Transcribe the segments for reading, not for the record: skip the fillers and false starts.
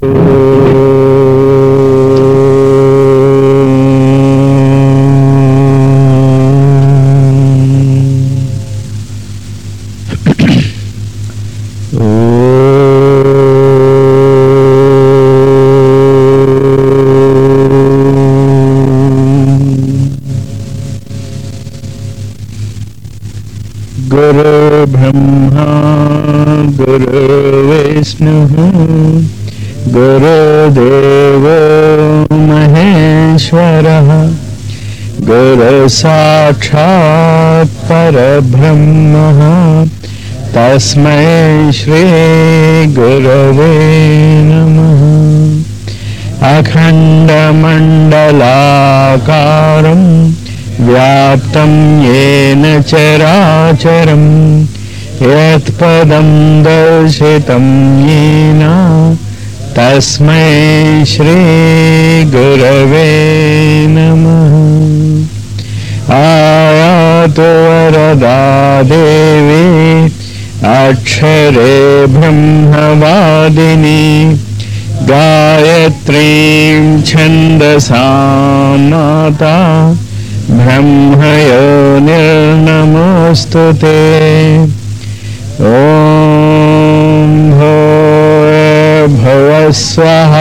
गुरु ब्रह्मा गुरु विष्णु गुरुदेवो महेश्वरः गुरु साक्षात् परब्रह्मः तस्मै श्री गुरवे नमः। अखण्डमण्डलाकारं व्याप्तं येन चराचरं यत्पदं दर्शितं येन तस्मै श्री गुरवे नमः। आयातु वरदा देवी अक्षरे ब्रह्मवादिनी गायत्रीं छन्दसां माता ब्रह्मयोनिर्नमोऽस्तु ते। ॐ भूर्भुवः स्वः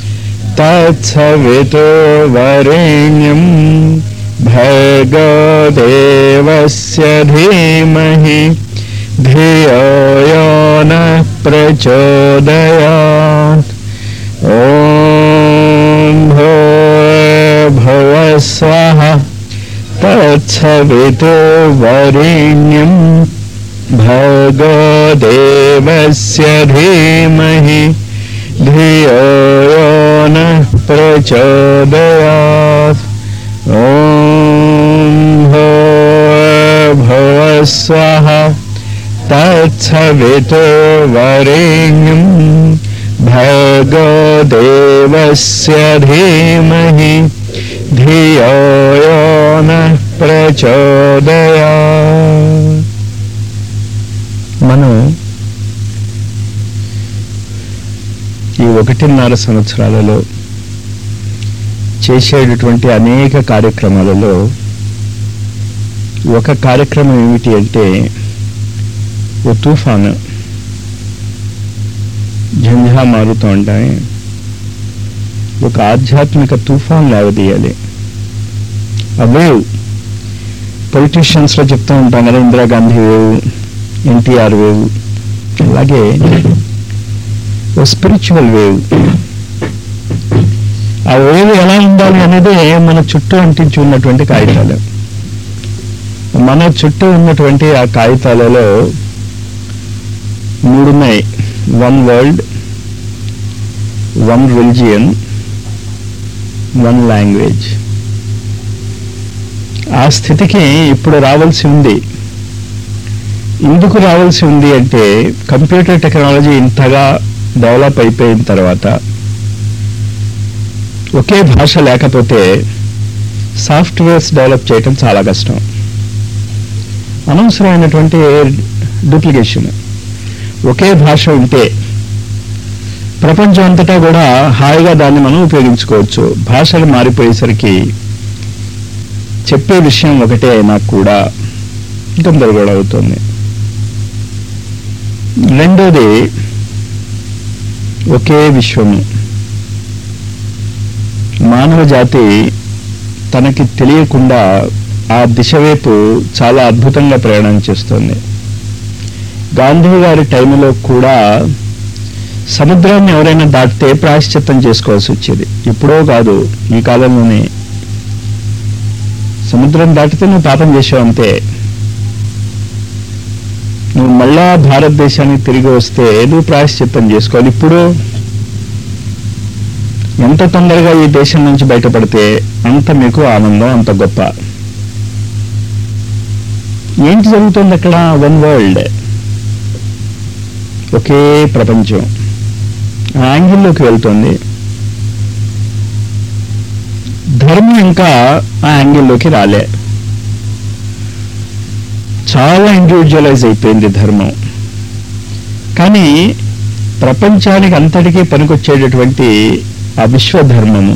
तत्सवितुर्वरेण्यं भर्गो देवस्य धीमहि धियो यो नः प्रचोदयात्। ॐ भूर्भुवः स्वः तत्सवितुर्वरेण्यं भर्गो देवस्य धीमहि धियो यो नः प्रचोदयात्। ॐ भूर्भुवः स्वः तत्सवितुर्वरेण्यं भर्गो देवस्य धीमहि धियो यो नः प्रचोदयात्। మనం ఈ 1.5 సంవత్సరాలలో చేసేటటువంటి అనేక కార్యక్రమాలలో ఒక కార్యక్రమం ఏమిటి అంటే ఓ తుఫాను ఝంఝా మారుతూ ఉంటాయి, ఒక ఆధ్యాత్మిక తుఫాన్ లాగదీయాలి. ఆ వేవ్ పొలిటీషియన్స్లో చెప్తూ ఉంటాం కదా, ఇందిరాగాంధీ వేవ్, ఎన్టీఆర్ వేవ్. అలాగే ఓ స్పిరిచువల్ వేవ్. ఆ వేవ్ ఎలా ఉండాలి అనేది మన చుట్టూ అంటించి ఉన్నటువంటి కాగితాలు. మన చుట్టూ ఉన్నటువంటి ఆ కాగితాలలో 3 ఉన్నాయి. 1 వరల్డ్, 1 రిలిజియన్, 1 లాంగ్వేజ్. ఆ స్థితికి ఇప్పుడు రావాల్సి ఉంది. ఎందుకు రావాల్సి ఉంది అంటే కంప్యూటర్ టెక్నాలజీ ఇంతగా డెవలప్ అయిపోయిన తర్వాత ఒకే భాష లేకపోతే సాఫ్ట్వేర్స్ డెవలప్ చేయటం చాలా కష్టం. అనవసరమైనటువంటి డూప్లికేషన్. ఒకే భాష ఉంటే ప్రపంచం అంతటా కూడా హాయిగా దాన్ని మనం ఉపయోగించుకోవచ్చు. భాషలు మారిపోయేసరికి చెప్పే విషయం ఒకటే అయినా కూడా గందరగోళం అవుతుంది. రెండోది ఒకే విశ్వము. మానవ జాతి తనకి తెలియకుండా ఆ దిశ వైపు చాలా అద్భుతంగా ప్రయాణం చేస్తుంది. గాంధీ గారి టైంలో కూడా సముద్రాన్ని ఎవరైనా దాటితే ప్రాయశ్చిత్తం చేసుకోవాల్సి వచ్చేది. ఇప్పుడో కాదు, ఈ కాలంలోనే. సముద్రం దాటితే నువ్వు పాపం చేసావు అంతే. నువ్వు మళ్ళా భారతదేశానికి తిరిగి వస్తే నువ్వు ప్రాయశ్చిత్తం చేసుకోవాలి. ఇప్పుడు ఎంత తొందరగా ఈ దేశం నుంచి బయటపడితే అంత మీకు ఆనందం, అంత గొప్ప. ఏంటి జరుగుతుంది అక్కడ? 1 వరల్డ్, ఒకే ప్రపంచం. ఆ యాంగిల్లోకి వెళ్తుంది. ధర్మం ఇంకా ఆ యాంగిల్లోకి రాలే. చాలా ఇండివిజువలైజ్ అయిపోయింది ధర్మం. కానీ ప్రపంచానికి అంతటికీ పనికొచ్చేటటువంటి ఆ విశ్వధర్మము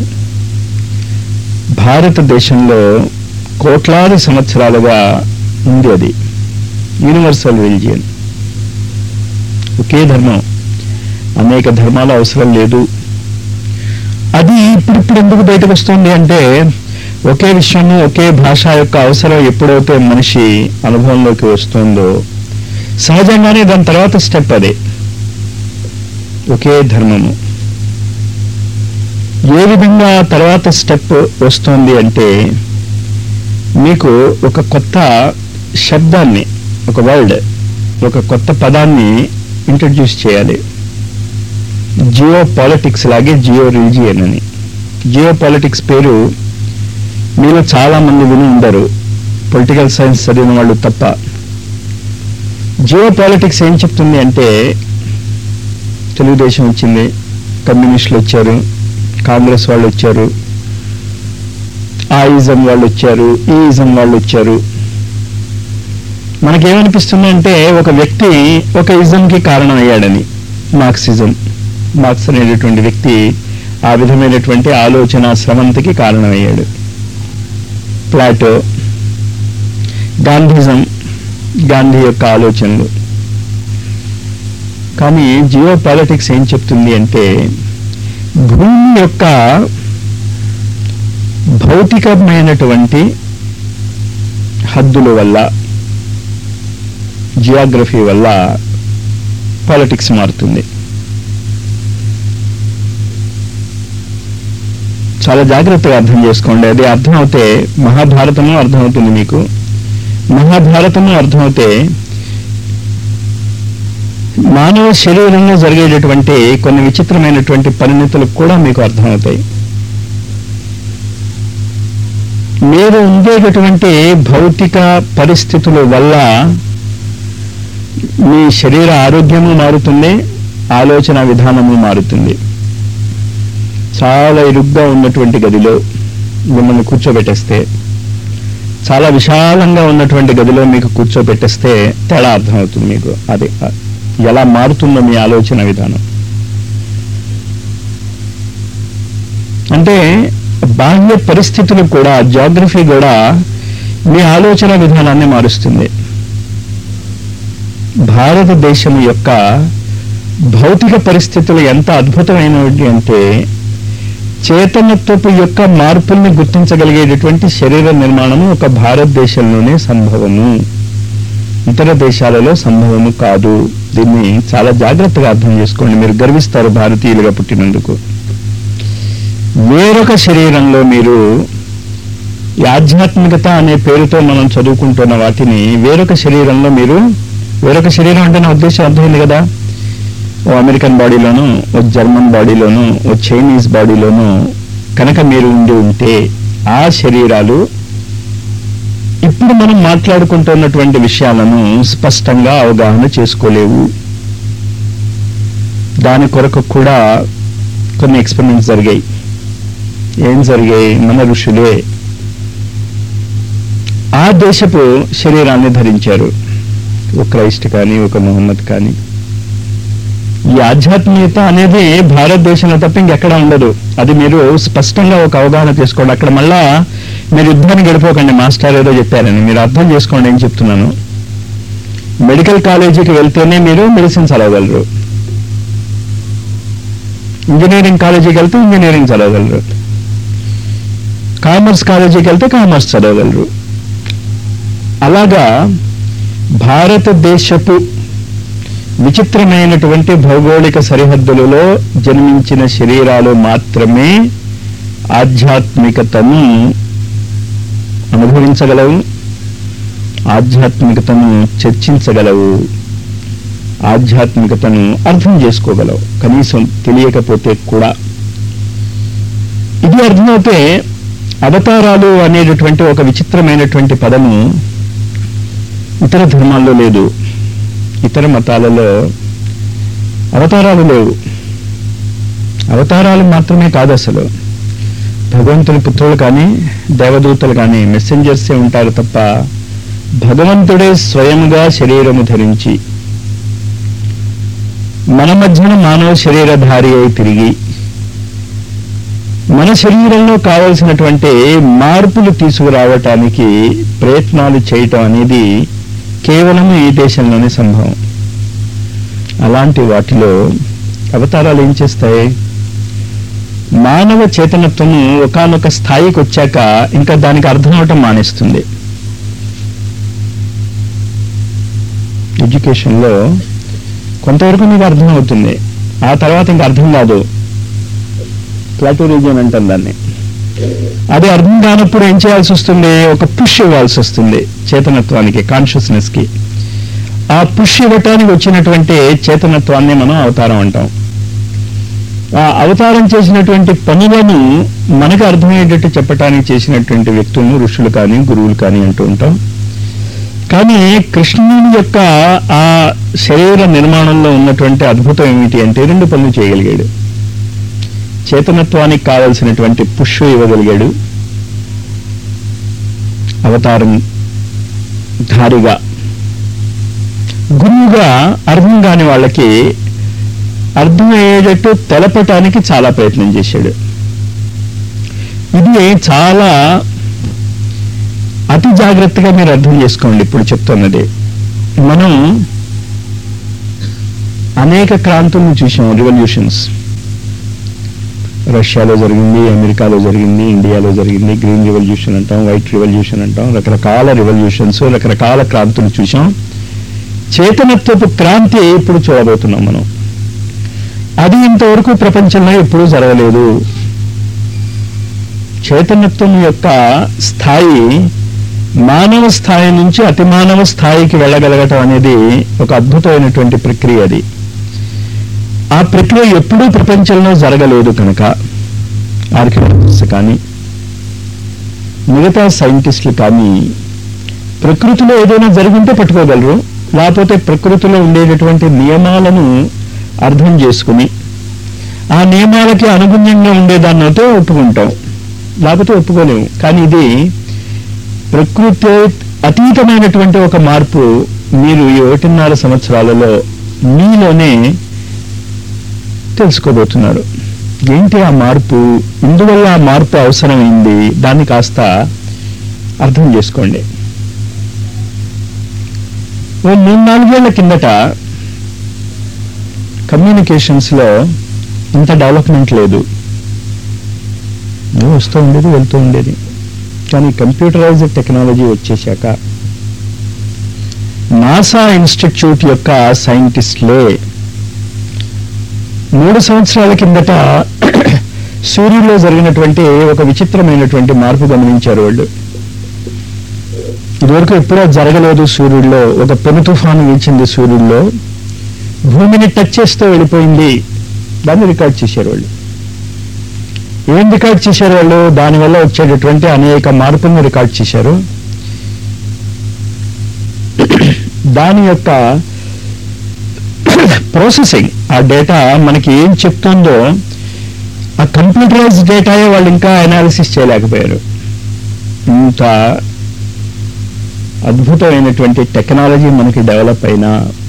భారతదేశంలో కోట్లాది సంవత్సరాలుగా ఉంది. అది యూనివర్సల్ రిలిజియన్, ఒకే ధర్మం, అనేక ధర్మాల అవసరం లేదు. అది ఇప్పుడు ఎందుకు బయటకు వస్తుంది అంటే ఒకే విషయము ఒకే భాష యొక్క అవసరం ఎప్పుడైతే మనిషి అనుభవంలోకి వస్తుందో సహజంగానే దాని తర్వాత స్టెప్ అదే, ఒకే ధర్మము. ఏ విధంగా తర్వాత స్టెప్ వస్తుంది అంటే మీకు ఒక కొత్త శబ్దాన్ని, ఒక వర్డ్, ఒక కొత్త పదాన్ని ఇంట్రడ్యూస్ చేయాలి. జియో పాలిటిక్స్ లాగే జియో రిలిజియన్ అని. జియో పాలిటిక్స్ పేరు మీలో చాలా మంది విని ఉండరు, పొలిటికల్ సైన్స్ చదివిన వాళ్ళు తప్ప. జియో పాలిటిక్స్ ఏం చెప్తుంది అంటే తెలుగుదేశం వచ్చింది, కమ్యూనిస్టులు వచ్చారు, కాంగ్రెస్ వాళ్ళు వచ్చారు, ఆ ఇజం వాళ్ళు వచ్చారు, ఈ ఇజం వాళ్ళు వచ్చారు. మనకేమనిపిస్తుంది అంటే ఒక వ్యక్తి ఒక ఇజంకి కారణం అయ్యాడని. మార్క్సిజం, మార్క్స్ అనేటటువంటి వ్యక్తి ఆ విధమైనటువంటి ఆలోచన స్రవంతికి కారణమయ్యాడు. ప్లాటో, గాంధీజం, గాంధీ యొక్క ఆలోచనలు. కానీ జియో పాలిటిక్స్ ఏం చెప్తుంది అంటే భూమి యొక్క భౌతికమైనటువంటి హద్దుల వల్ల, జియోగ్రఫీ వల్ల పాలిటిక్స్ మారుతుంది. చాలా జాగ్రత్తగా అర్థం చేసుకోండి. అది అర్థమవుతే మహాభారతము అర్థమవుతుంది మీకు. మహాభారతము అర్థమవుతే మానవ శరీరంలో జరిగేటటువంటి కొన్ని విచిత్రమైనటువంటి పరిణితులు కూడా మీకు అర్థమవుతాయి. మీరు ఉండేటటువంటి భౌతిక పరిస్థితుల వల్ల మీ శరీర ఆరోగ్యము మారుతుంది, ఆలోచన విధానము మారుతుంది. చాలా ఇరుగ్గా ఉన్నటువంటి గదిలో మిమ్మల్ని కూర్చోబెట్టేస్తే, చాలా విశాలంగా ఉన్నటువంటి గదిలో మీకు కూర్చోబెట్టేస్తే తేడా అర్థమవుతుంది మీకు. అది ఎలా మారుతుందో మీ ఆలోచన విధానం. అంటే బాహ్య పరిస్థితులు కూడా, జియోగ్రఫీ కూడా మీ ఆలోచన విధానాన్ని మారుస్తుంది. భారతదేశం యొక్క భౌతిక పరిస్థితులు ఎంత అద్భుతమైనవి అంటే చేతనత్వపు యొక్క మార్పుల్ని గుర్తించగలిగేటటువంటి శరీర నిర్మాణము ఒక భారతదేశంలోనే సంభవము, ఇతర దేశాలలో సంభవము కాదు. దీన్ని చాలా జాగ్రత్తగా అర్థం చేసుకోండి. మీరు గర్విస్తారు భారతీయులుగా పుట్టినందుకు. వేరొక శరీరంలో మీరు ఈ ఆధ్యాత్మికత అనే పేరుతో మనం చదువుకుంటున్న వాటిని వేరొక శరీరంలో మీరు, వేరొక శరీరం అంటే నా ఉద్దేశం అర్థమైంది కదా, ఓ అమెరికన్ బాడీలోను, ఓ జర్మన్ బాడీలోను, ఓ చైనీస్ బాడీలోను కనుక మీరు ఉండి ఉంటే ఆ శరీరాలు ఇప్పుడు మనం మాట్లాడుకుంటున్నటువంటి విషయాలను స్పష్టంగా అవగాహన చేసుకోలేవు. దాని కొరకు కూడా కొన్ని ఎక్స్పెరిమెంట్స్ జరిగాయి. ఏం జరిగాయి? మన ఋషులే ఆ దేశపు శరీరాన్ని ధరించారు. ఒక క్రైస్ట్ కానీ, ఒక మొహమ్మద్ కానీ. ఈ ఆధ్యాత్మికత అనేది భారతదేశంలో తప్ప ఇంకెక్కడ ఉండదు. అది మీరు స్పష్టంగా ఒక అవగాహన చేసుకోండి. అక్కడ మళ్ళా మీరు యుద్ధాన్ని గడిపోకండి, మాస్టర్ ఏదో చెప్పారని. మీరు అర్థం చేసుకోండి ఏం చెప్తున్నాను. మెడికల్ కాలేజీకి వెళ్తేనే మీరు మెడిసిన్ చదవగలరు, ఇంజనీరింగ్ కాలేజీకి వెళ్తే ఇంజనీరింగ్ చదవగలరు, కామర్స్ కాలేజీకి వెళ్తే కామర్స్ చదవగలరు. అలాగా భారతదేశపు విచిత్రమైనటువంటి భౌగోళిక సరిహద్దులలో జన్మించిన శరీరాలు మాత్రమే ఆధ్యాత్మికతను అనుభవించగలవు, ఆధ్యాత్మికతను చర్చించగలవు, ఆధ్యాత్మికతను అర్థం చేసుకోగలవు, కనీసం తెలియకపోతే కూడా. ఇది అర్థమవుతే అవతారాలు అనేటటువంటి ఒక విచిత్రమైనటువంటి పదము ఇతర ధర్మాల్లో లేదు. ఇతర మతాలలో అవతారాలు లేవు. అవతారాలు మాత్రమే కాదు, అసలు భగవంతుని పుత్రులు కానీ దేవదూతలు కానీ మెసెంజర్సే ఉంటారు తప్ప భగవంతుడే స్వయంగా శరీరము ధరించి మన మధ్యన మానవ శరీరధారి అయి తిరిగి మన శరీరంలో కావలసినటువంటి మార్పులు తీసుకురావటానికి ప్రయత్నాలు చేయటం అనేది కేవలం ఈ దేశంలోనే సంభవం. అలాంటి వాటిలో అవతారాలు ఏం చేస్తాయి? మానవ చేతనత్వము ఒకానొక స్థాయికి వచ్చాక ఇంకా దానికి అర్థం అవటం మానేస్తుంది. ఎడ్యుకేషన్లో కొంతవరకు మీకు అర్థం అవుతుంది, ఆ తర్వాత ఇంకా అర్థం కాదు. ప్లాటోరిజం అంటాం దాన్ని. అది అర్థం కానప్పుడు ఏం చేయాల్సి వస్తుంది? ఒక పుష్ ఇవ్వాల్సి వస్తుంది చేతనత్వానికి, కాన్షియస్నెస్కి. ఆ పుష్ ఇవ్వటానికి వచ్చినటువంటి చేతనత్వాన్ని మనం అవతారం అంటాం. ఆ అవతారం చేసినటువంటి పనులను మనకు అర్థమయ్యేటట్టు చెప్పటానికి చేసినటువంటి వ్యక్తులను ఋషులు కానీ గురువులు కానీ అంటూ ఉంటాం. కానీ కృష్ణుని యొక్క ఆ శరీర నిర్మాణంలో ఉన్నటువంటి అద్భుతం ఏమిటి అంటే రెండు పనులు చేయగలిగాడు. చేతనత్వానికి కావలసినటువంటి పుష్ ఇవ్వగలిగాడు, అవతారం ధారిగా. గురువుగా అర్థం కాని వాళ్ళకి అర్థమయ్యేటట్టు తెలపటానికి చాలా ప్రయత్నం చేశాడు. ఇది చాలా అతి జాగ్రత్తగా మీరు అర్థం చేసుకోండి. ఇప్పుడు చెప్తున్నది, మనం అనేక క్రాంతులను చూసాం, రివల్యూషన్స్. రష్యాలో జరిగింది, అమెరికాలో జరిగింది, ఇండియాలో జరిగింది. గ్రీన్ రివల్యూషన్ అంటాం, వైట్ రివల్యూషన్ అంటాం. రకరకాల రివల్యూషన్స్, రకరకాల క్రాంతులు చూసాం. చేతనత్వపు క్రాంతి ఇప్పుడు చూడబోతున్నాం మనం. అది ఇంతవరకు ప్రపంచంలో ఎప్పుడూ జరగలేదు. చైతన్యత్వం యొక్క స్థాయి మానవ స్థాయి నుంచి అతి మానవ స్థాయికి వెళ్ళగలగటం అనేది ఒక అద్భుతమైనటువంటి ప్రక్రియ. అది ఆ ప్రక్రియ ఎప్పుడూ ప్రపంచంలో జరగలేదు కనుక ఆర్కియాలజిస్ట్స్ కానీ మిగతా సైంటిస్టులు కానీ ప్రకృతిలో ఏదైనా జరుగుంటే పట్టుకోగలరు, లేకపోతే ప్రకృతిలో ఉండేటటువంటి నియమాలను అర్థం చేసుకుని ఆ నియమాలకి అనుగుణ్యంగా ఉండేదాన్నైతే ఒప్పుకుంటాం, లేకపోతే ఒప్పుకోలేము. కానీ ఇది ప్రకృతి అతీతమైనటువంటి ఒక మార్పు మీరు ఈ 1.5 సంవత్సరాలలో మీలోనే తెలుసుకోబోతున్నారు. ఏంటి ఆ మార్పు, ఇందువల్ల ఆ మార్పు అవసరమైంది, దాన్ని కాస్త అర్థం చేసుకోండి. 3-4 ఏళ్ల కిందట కమ్యూనికేషన్స్లో ఇంత డెవలప్మెంట్ లేదు, వస్తూ ఉండేది వెళ్తూ ఉండేది. కానీ కంప్యూటరైజ్డ్ టెక్నాలజీ వచ్చేశాక నాసా ఇన్స్టిట్యూట్ యొక్క సైంటిస్టులే 3 సంవత్సరాల కిందట సూర్యుడిలో జరిగినటువంటి ఒక విచిత్రమైనటువంటి మార్పు గమనించారు వాళ్ళు. ఇదివరకు ఎప్పుడూ జరగలేదు. సూర్యుడిలో ఒక పెను తుఫాను వీచింది, సూర్యుడిలో భూమిని టచ్ చేస్తూ వెళ్ళిపోయింది. దాన్ని రికార్డ్ చేశారు వాళ్ళు. ఏం రికార్డ్ చేశారు వాళ్ళు? దానివల్ల వచ్చేటటువంటి అనేక మార్పులను రికార్డ్ చేశారు. దాని యొక్క ప్రాసెసింగ్, ఆ డేటా మనకి ఏం చెప్తుందో ఆ కంప్యూటరైజ్ డేటాయే వాళ్ళు ఇంకా అనాలిసిస్ చేయలేకపోయారు. ఇంత అద్భుతమైనటువంటి టెక్నాలజీ మనకి డెవలప్ అయినా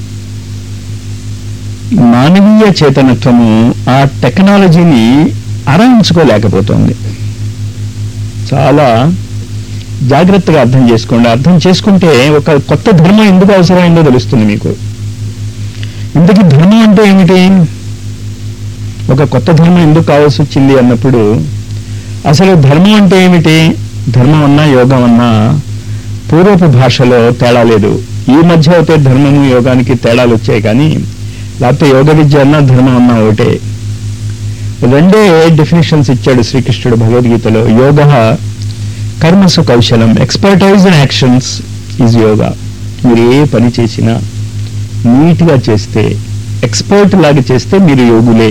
మానవీయ చేతనత్వము ఆ టెక్నాలజీని అరయించుకోలేకపోతుంది. చాలా జాగ్రత్తగా అర్థం చేసుకోండి. అర్థం చేసుకుంటే ఒక కొత్త ధర్మం ఎందుకు అవసరమైందో తెలుస్తుంది మీకు. ఇంతకీ ధర్మం అంటే ఏమిటి, ఒక కొత్త ధర్మం ఎందుకు కావాల్సి వచ్చింది అన్నప్పుడు అసలు ధర్మం అంటే ఏమిటి? ధర్మం అన్నా యోగం అన్నా పూర్వపు భాషలో తేడా లేదు. ఈ మధ్య అయితే ధర్మము యోగానికి తేడాలు వచ్చాయి, కానీ లేకపోతే యోగ విద్య అన్నా ధర్మం అన్నా ఒకటే. రెండే డెఫినేషన్స్ ఇచ్చాడు శ్రీకృష్ణుడు భగవద్గీతలో. యోగ కర్మసు కౌశలం, expertise in actions is yoga. మీరు ఏ పని చేసినా నీట్గా చేస్తే, ఎక్స్పర్ట్ లాగా చేస్తే మీరు యోగులే.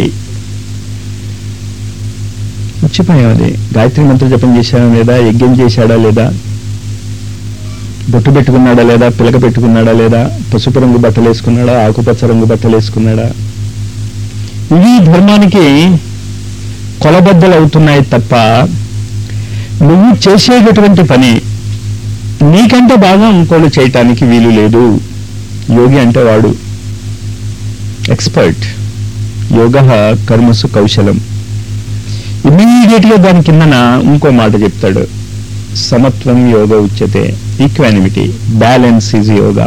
మర్చిపోయాం అది. గాయత్రి మంత్ర జపం చేశాడా లేదా, యజ్ఞం చేశాడా లేదా, బొట్టు పెట్టుకున్నాడా లేదా, పిలక పెట్టుకున్నాడా లేదా, పసుపు రంగు బట్టలు వేసుకున్నాడా, ఆకుపచ్చ రంగు బట్టలు వేసుకున్నాడా, ఇవి ధర్మానికి కొలబద్దలు అవుతున్నాయి తప్ప నువ్వు చేసేటటువంటి పని నీకంటే బాగా ఇంకోళ్ళు చేయటానికి వీలు లేదు. యోగి అంటే వాడు. ఎక్స్పర్ట్. యోగ కర్మసు కౌశలం. ఇమీడియట్గా దాని కిందన ఇంకో మాట చెప్తాడు, సమత్వం యోగ ఉచ్యతే, ఈక్వానిమిటీ, బ్యాలెన్స్ ఈజ్ యోగా.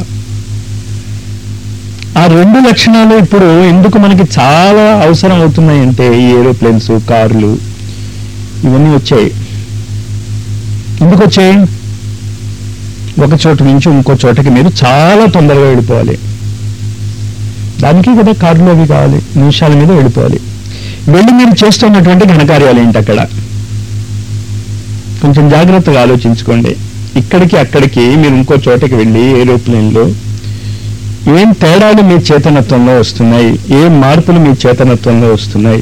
ఆ రెండు లక్షణాలు ఇప్పుడు ఎందుకు మనకి చాలా అవసరం అవుతున్నాయంటే, ఈ ఏరోప్లేన్స్, కార్లు ఇవన్నీ వచ్చాయి. ఎందుకు వచ్చాయి? ఒక చోటు నుంచి ఇంకో చోటకి మీరు చాలా తొందరగా వెళ్ళిపోవాలి. దానికి కదా కార్లు అవి కావాలి, నిమిషాల మీద వెళ్ళిపోవాలి. వెళ్ళి మీరు చేస్తున్నటువంటి ఘనకార్యాలు ఏంటి అక్కడ? కొంచెం జాగ్రత్తగా ఆలోచించుకోండి. ఇక్కడికి అక్కడికి మీరు ఇంకో చోటకి వెళ్ళి ఏరోప్లేన్లో ఏం తేడాలు మీ చేతనత్వంలో వస్తున్నాయి, ఏం మార్పులు మీ చేతనత్వంలో వస్తున్నాయి?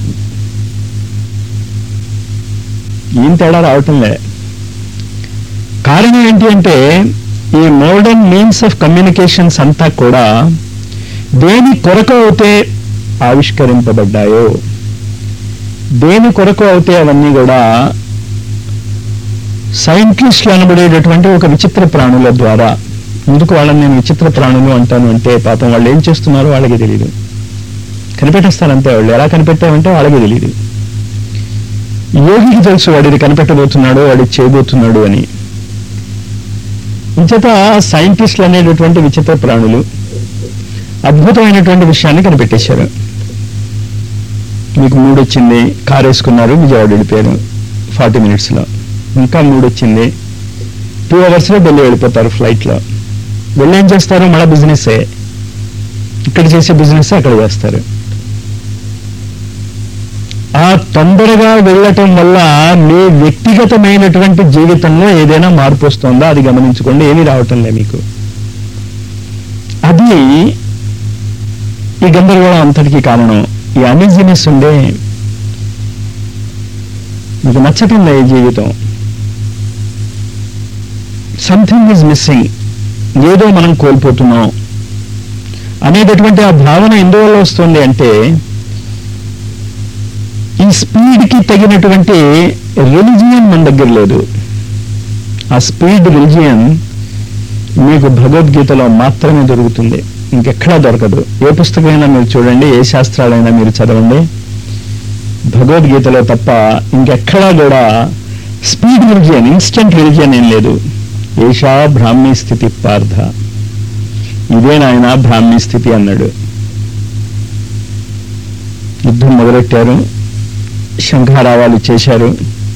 ఏం తేడా రావటంలే. కారణం ఏంటి అంటే, ఈ మోడర్న్ మీన్స్ ఆఫ్ కమ్యూనికేషన్స్ అంతా కూడా దేని కొరకు అయితే ఆవిష్కరింపబడ్డాయో, దేని కొరకు అయితే అవన్నీ కూడా సైంటిస్టులు అనబడేటటువంటి ఒక విచిత్ర ప్రాణుల ద్వారా. ఎందుకు వాళ్ళని నేను విచిత్ర ప్రాణులు అంటాను అంటే, పాపం వాళ్ళు ఏం చేస్తున్నారో వాళ్ళకి తెలియదు, కనిపెట్టేస్తారంతే. వాళ్ళు ఎలా కనిపెట్టామంటే వాళ్ళకి తెలియదు. యోగికి తెలుసు వాడు ఇది కనిపెట్టబోతున్నాడు, వాడు చేయబోతున్నాడు అని. ఇంచేత సైంటిస్టులు అనేటటువంటి విచిత్ర ప్రాణులు అద్భుతమైనటువంటి విషయాన్ని కనిపెట్టేశారు. మీకు 3 వచ్చింది, కారు వేసుకున్నారు, విజయవాడ వెళ్ళిపోయారు 40 minutesలో. ఇంకా 3 వచ్చింది, 2 hours ఢిల్లీ వెళ్ళిపోతారు ఫ్లైట్లో. వెళ్ళి ఏం చేస్తారు? మళ్ళీ బిజినెస్సే, ఇక్కడ చేసే బిజినెస్ అక్కడ చేస్తారు. ఆ తొందరగా వెళ్ళటం వల్ల మీ వ్యక్తిగతమైనటువంటి జీవితంలో ఏదైనా మార్పు వస్తుందా అది గమనించుకోండి. ఏమీ రావటం లే మీకు. అది ఈ గందరగోళం అంతటికీ కారణం. ఈ అన్ఈజీనెస్ ఉండే, మీకు నచ్చటం లే ఈ జీవితం. సంథింగ్ ఈజ్ మిస్సింగ్, ఏదో మనం కోల్పోతున్నాం అనేటటువంటి ఆ భావన ఎందువల్ల వస్తుంది అంటే, ఈ స్పీడ్కి తగినటువంటి రిలిజియన్ మన దగ్గర లేదు. ఆ స్పీడ్ రిలిజియన్ మీకు భగవద్గీతలో మాత్రమే దొరుకుతుంది, ఇంకెక్కడా దొరకదు. ఏ పుస్తకమైనా మీరు చూడండి, ఏ శాస్త్రాలైనా మీరు చదవండి, భగవద్గీతలో తప్ప ఇంకెక్కడా కూడా స్పీడ్ రిలిజియన్, ఇన్స్టెంట్ రిలిజియన్ ఏం లేదు. ఏషా బ్రాహ్మీ స్థితి పార్థ, ఇదే నాయన బ్రాహ్మీ స్థితి అన్నాడు. యుద్ధం మొదలెట్టారు, శంఖారావాలు చేశారు.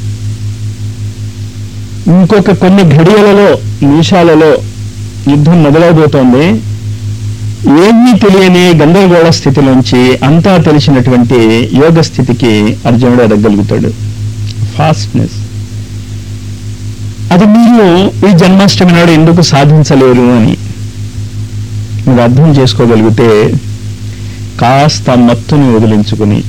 ఇంకొక కొన్ని ఘడియలలో, నిమిషాలలో యుద్ధం మొదలైపోతోంది. ఏమీ తెలియని గందరగోళ స్థితిలోంచి అంతా తెలిసినటువంటి యోగ స్థితికి అర్జునుడు ఎదగలుగుతాడు. ఫాస్ట్నెస్ అది మీరు ఈ జన్మాష్టమి నాడు ఎందుకు సాధించలేరు అని మీరు అర్థం చేసుకోగలిగితే, కాస్త మత్తుని వదిలించుకుని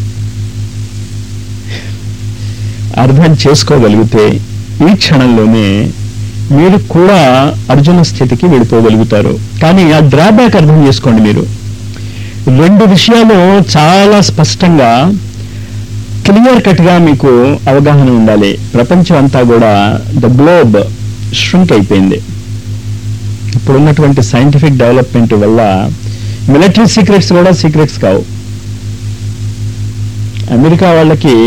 అర్థం చేసుకోగలిగితే ఈ క్షణంలోనే మీరు కూడా అర్జున స్థితికి వెళ్ళిపోగలుగుతారు. కానీ ఆ డ్రాబ్యాక్ అర్థం చేసుకోండి. మీరు 2 విషయాలు చాలా స్పష్టంగా క్లియర్ కట్గా మీకు అవగాహన ఉండాలి. ప్రపంచం అంతా కూడా ద గ్లోబ్ ష్రింక్ అయిపోయింది. ఇప్పుడున్నటువంటి సైంటిఫిక్ డెవలప్మెంట్ వల్ల మిలిటరీ సీక్రెట్స్ కూడా సీక్రెట్స్ కావు. అమెరికా వాళ్ళకి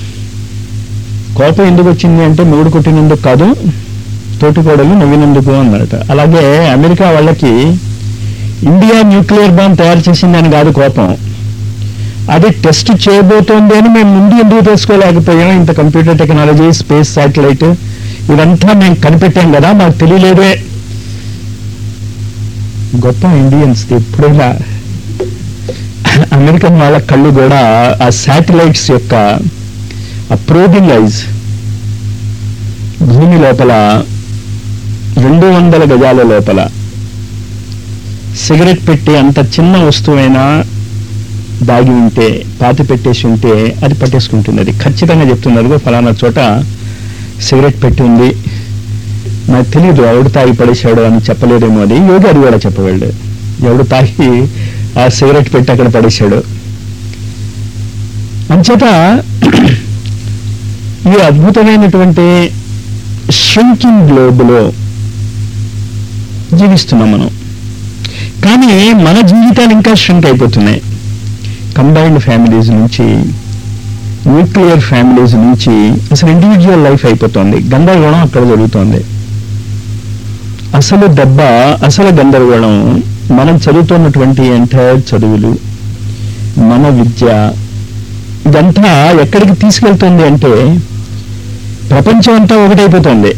కోపం ఎందుకు వచ్చింది అంటే, మొగుడు కొట్టినందుకు కాదు, తోటికోడలు నవ్వినందుకు అన్నమాట. అలాగే అమెరికా వాళ్ళకి ఇండియా న్యూక్లియర్ బాంబ్ తయారు చేసిందని కాదు కోపం, అది టెస్ట్ చేయబోతోంది అని మేము ముందు ఎందుకు తెలుసుకోలేకపోయాం? ఇంత కంప్యూటర్ టెక్నాలజీ, స్పేస్ శాటిలైట్ ఇదంతా మేము కనిపెట్టాం కదా, మాకు తెలియలేదే. గొప్ప ఇండియన్స్ ఎప్పుడైనా అమెరికన్ వాళ్ళ కళ్ళు కూడా ఆ శాటిలైట్స్ యొక్క ఆ ప్రోబింగ్ ఐజ్, భూమి లోపల 200 గజాల లోపల సిగరెట్ పెట్టి అంత చిన్న వస్తువైనా దాగి ఉంటే, పాతి పెట్టేసి ఉంటే అది పట్టేసుకుంటుంది. అది ఖచ్చితంగా చెప్తున్నారు, ఫలానా చోట సిగరెట్ పెట్టి ఉంది, నాకు తెలియదు ఎవడు తాగి పడేశాడు అని చెప్పలేదేమో. అది యోగి అది కూడా చెప్పగలడు, ఎవడు తాగి ఆ సిగరెట్ పెట్టి అక్కడ పడేశాడు. అంచేత ఈ అద్భుతమైనటువంటి షింకింగ్ గ్లోబ్లో జీవిస్తున్నాం మనం. కానీ మన జీవితాలు ఇంకా ష్రింక్ అయిపోతున్నాయి. కంబైన్డ్ ఫ్యామిలీస్ నుంచి, న్యూక్లియర్ ఫ్యామిలీస్ నుంచి అసలు ఇండివిజువల్ లైఫ్ అయిపోతుంది. గందరగోళం అక్కడ జరుగుతోంది. అసలు దెబ్బ, అసలు గందరగోళం మనం చదువుతున్నటువంటి ఎంటైర్ చదువులు, మన విద్య, ఇదంతా ఎక్కడికి తీసుకెళ్తుంది అంటే ప్రపంచం అంతా ఒకటైపోతుంది.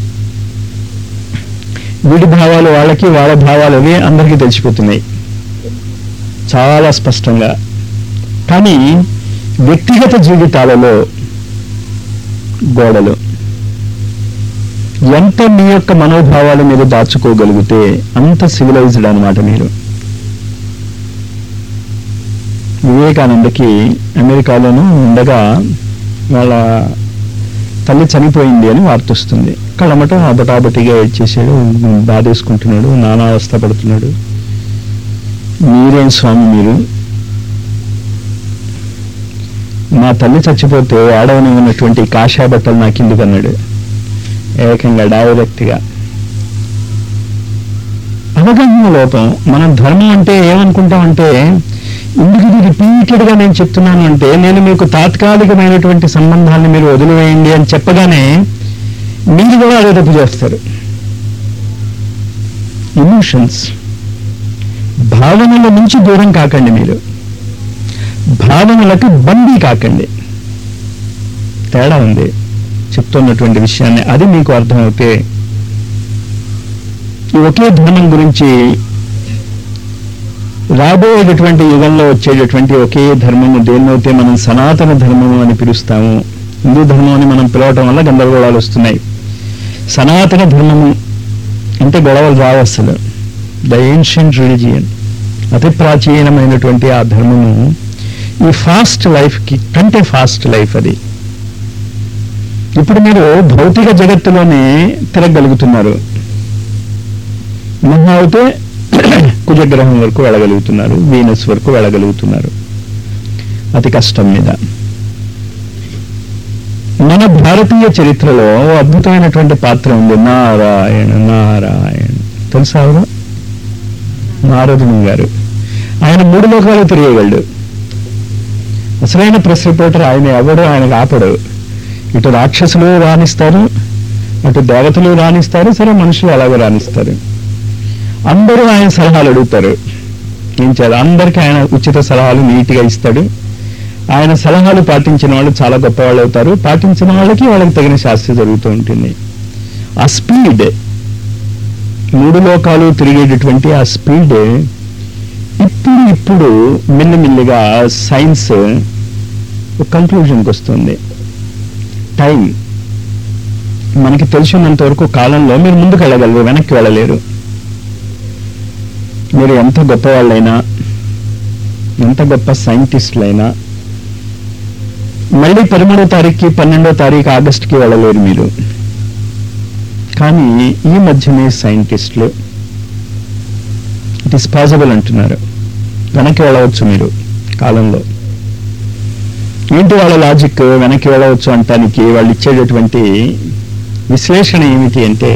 వీడి భావాలు వాళ్ళకి, వాళ్ళ భావాలు అవి అందరికీ తెలిసిపోతున్నాయి చాలా స్పష్టంగా. కానీ వ్యక్తిగత జీవితాలలో గోడలు, ఎంత మీ యొక్క మనోభావాలు మీరు దాచుకోగలిగితే అంత సివిలైజ్డ్ అన్నమాట మీరు. వివేకానందకి అమెరికాలోనూ ఉండగా వాళ్ళ తల్లి చనిపోయింది అని వార్త వస్తుంది. కళ్ళమట అబటాబటిగా ఏడ్చేసాడు, బాధేసుకుంటున్నాడు, నానా అవస్థ పడుతున్నాడు. మీరేం స్వామి మీరు, మా తల్లి చచ్చిపోతే ఆడవని ఉన్నటువంటి కాషాయ బట్టలు నాకు ఎందుకు అన్నాడు ఏకంగా డైరెక్ట్గా. అవగాహన లోపం. మనం ధర్మం అంటే ఏమనుకుంటామంటే, ఎందుకు ఇది రిపీటెడ్గా నేను చెప్తున్నాను అంటే, నేను మీకు తాత్కాలికమైనటువంటి సంబంధాన్ని మీరు వదిలివేయండి అని చెప్పగానే మీరు కూడా అదే తప్పు చేస్తారు. ఎమోషన్స్, భావనల నుంచి దూరం కాకండి, మీరు భావనలకు బందీ కాకండి. తేడా ఉంది చెప్తున్నటువంటి విషయాన్ని. అది మీకు అర్థమవుతే ఈ ఒకే ధర్మం గురించి, రాబోయేటటువంటి యుగంలో వచ్చేటటువంటి ఒకే ధర్మము దేన్నైతే మనం సనాతన ధర్మము అని పిలుస్తాము, హిందూ ధర్మం అని మనం పిలవటం వల్ల గందరగోళాలు వస్తున్నాయి. సనాతన ధర్మము అంటే గొడవలు రావు అసలు. ద ఏన్షియంట్ రిలిజియన్, అతి ప్రాచీనమైనటువంటి ఆ ధర్మము ఈ ఫాస్ట్ లైఫ్కి కంటే ఫాస్ట్ లైఫ్ అది. ఇప్పుడు మీరు భౌతిక జగత్తులోనే తిరగలుగుతున్నారు. మహా అయితే కుజగ్రహం వరకు వెళ్ళగలుగుతున్నారు, వీనస్ వరకు వెళ్ళగలుగుతున్నారు అతి కష్టం మీద. మన భారతీయ చరిత్రలో అద్భుతమైనటువంటి పాత్ర ఉంది. నారాయణ నారాయణ తెలుసా? నారదుని గారు. ఆయన 3 లోకాలు తిరిగేవాళ్ళు. అసలైన ప్రెస్ రిపోర్టర్ ఆయన. ఎవడు ఆయనకు ఆపడు. ఇటు రాక్షసులు రాణిస్తారు, అటు దేవతలు రాణిస్తారు, సరే మనుషులు అలాగే రాణిస్తారు. అందరూ ఆయన సలహాలు అడుగుతారు. ఏం చేయాలి? అందరికీ ఆయన ఉచిత సలహాలు నీట్గా ఇస్తాడు. ఆయన సలహాలు పాటించిన వాళ్ళు చాలా గొప్పవాళ్ళు అవుతారు, పాటించిన వాళ్ళకి వాళ్ళకి తగిన శాస్త్రి జరుగుతూ ఉంటుంది. ఆ స్పీడ్, 3 లోకాలు తిరిగేటటువంటి ఆ స్పీడ్ ఇప్పుడు మెల్లిమెల్లిగా సైన్స్ కంక్లూజన్కి వస్తుంది. టైం మనకి తెలిసినంత వరకు కాలంలో మీరు ముందుకు వెళ్ళగలరు, వెనక్కి వెళ్ళలేరు. మీరు ఎంత గొప్పవాళ్ళైనా, ఎంత గొప్ప సైంటిస్టులైనా మళ్ళీ 13వ తారీఖుకి 12వ తారీఖు ఆగస్టుకి వెళ్ళలేరు మీరు. కానీ ఈ మధ్యనే సైంటిస్టులు ఇట్ ఈస్ పాసిబుల్ అంటున్నారు. వెనక్కి వెళ్ళవచ్చు మీరు కాలంలో. ఏంటి వాళ్ళ లాజిక్? వెనక్కి వెళ్ళవచ్చు అంటానికి వాళ్ళు ఇచ్చేటటువంటి విశ్లేషణ ఏమిటి అంటే,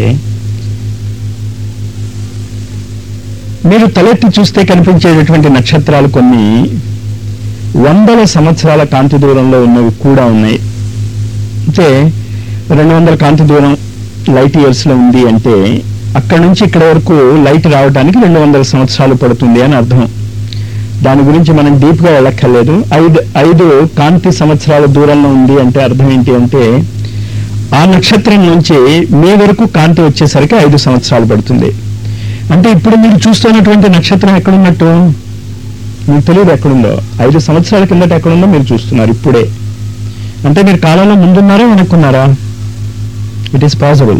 మీరు తలెత్తి చూస్తే కనిపించేటటువంటి నక్షత్రాలు కొన్ని 100 సంవత్సరాల కాంతి దూరంలో ఉన్నవి కూడా ఉన్నాయి. అంటే 200 కాంతి దూరం లైట్ ఇయర్స్లో ఉంది అంటే అక్కడ నుంచి ఇక్కడ వరకు లైట్ రావడానికి 200 సంవత్సరాలు పడుతుంది అని అర్థం. దాని గురించి మనం డీప్గా వెళ్ళక్కర్లేదు. 5 కాంతి సంవత్సరాల దూరంలో ఉంది అంటే అర్థం ఏంటి అంటే, ఆ నక్షత్రం నుంచి మీ వరకు కాంతి వచ్చేసరికి 5 సంవత్సరాలు పడుతుంది. అంటే ఇప్పుడు మీరు చూస్తున్నటువంటి నక్షత్రం ఎక్కడున్నట్టు మీకు తెలియదు ఎక్కడుందో. 5 సంవత్సరాల కిందట ఎక్కడుందో మీరు చూస్తున్నారు ఇప్పుడే. అంటే మీరు కాలంలో ముందున్నారా వెనక్కున్నారా? It is possible.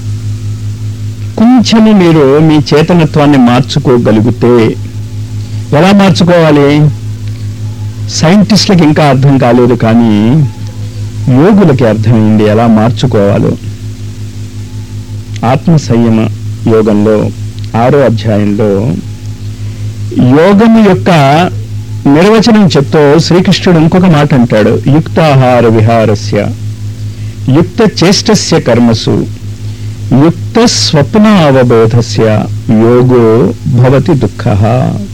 కొంచెము మీరు మీ చేతనత్వాన్ని మార్చుకోగలిగితే, ఎలా మార్చుకోవాలి? సైంటిస్టులకి ఇంకా అర్థం కాలేదు, కానీ యోగులకి అర్థమైంది ఎలా మార్చుకోవాలో. ఆత్మ సంయమ యోగంలో 6వ అధ్యాయంలో యోగం యొక్క నిర్వచనం చెప్తూ శ్రీకృష్ణుడు ఇంకొక మాట అంటాడు. యుక్తాహార విహారస్య యుక్త చేష్టస్య కర్మసు యుక్త స్వప్న అవబోధస్య యోగో భవతి దుఃఖః.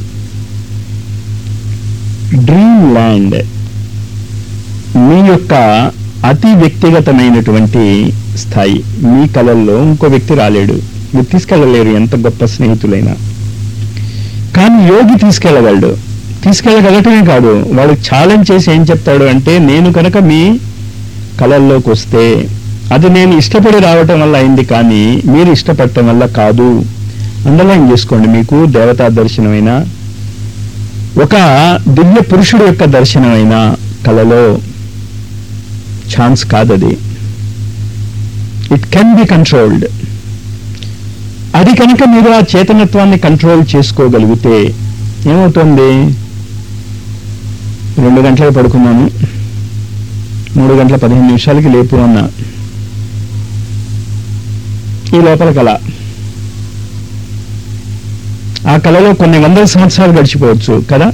డ్రీమ్ ల్యాండ్ మీ యొక్క అతి వ్యక్తిగతమైనటువంటి స్థాయి. మీ కళల్లో ఇంకో వ్యక్తి రాలేడు, మీరు తీసుకెళ్ళలేరు ఎంత గొప్ప స్నేహితులైనా. కానీ యోగి తీసుకెళ్ళగలడు. తీసుకెళ్ళగలటమే కాదు, వాడు ఛాలెంజ్ చేసి ఏం చెప్తాడు అంటే, నేను కనుక మీ కళల్లోకి వస్తే అది నేను ఇష్టపడి రావటం వల్ల అయింది, కానీ మీరు ఇష్టపడటం వల్ల కాదు. అండర్లైన్ చేసుకోండి. మీకు దేవతా దర్శనమైన, ఒక దివ్య పురుషుడు యొక్క దర్శనమైన కళలో ఛాన్స్ కాదది. It can be controlled. అది కనుక మీరు ఆ చేతనత్వాన్ని కంట్రోల్ చేసుకోగలిగితే ఏమవుతుంది? 2 గంటలకు పడుకున్నాను, 3 గంటల 15 నిమిషాలకి లేపు అన్నా, ఈ లోపల కళ. ఆ కళలో కొన్ని వందల సంవత్సరాలు గడిచిపోవచ్చు కదా.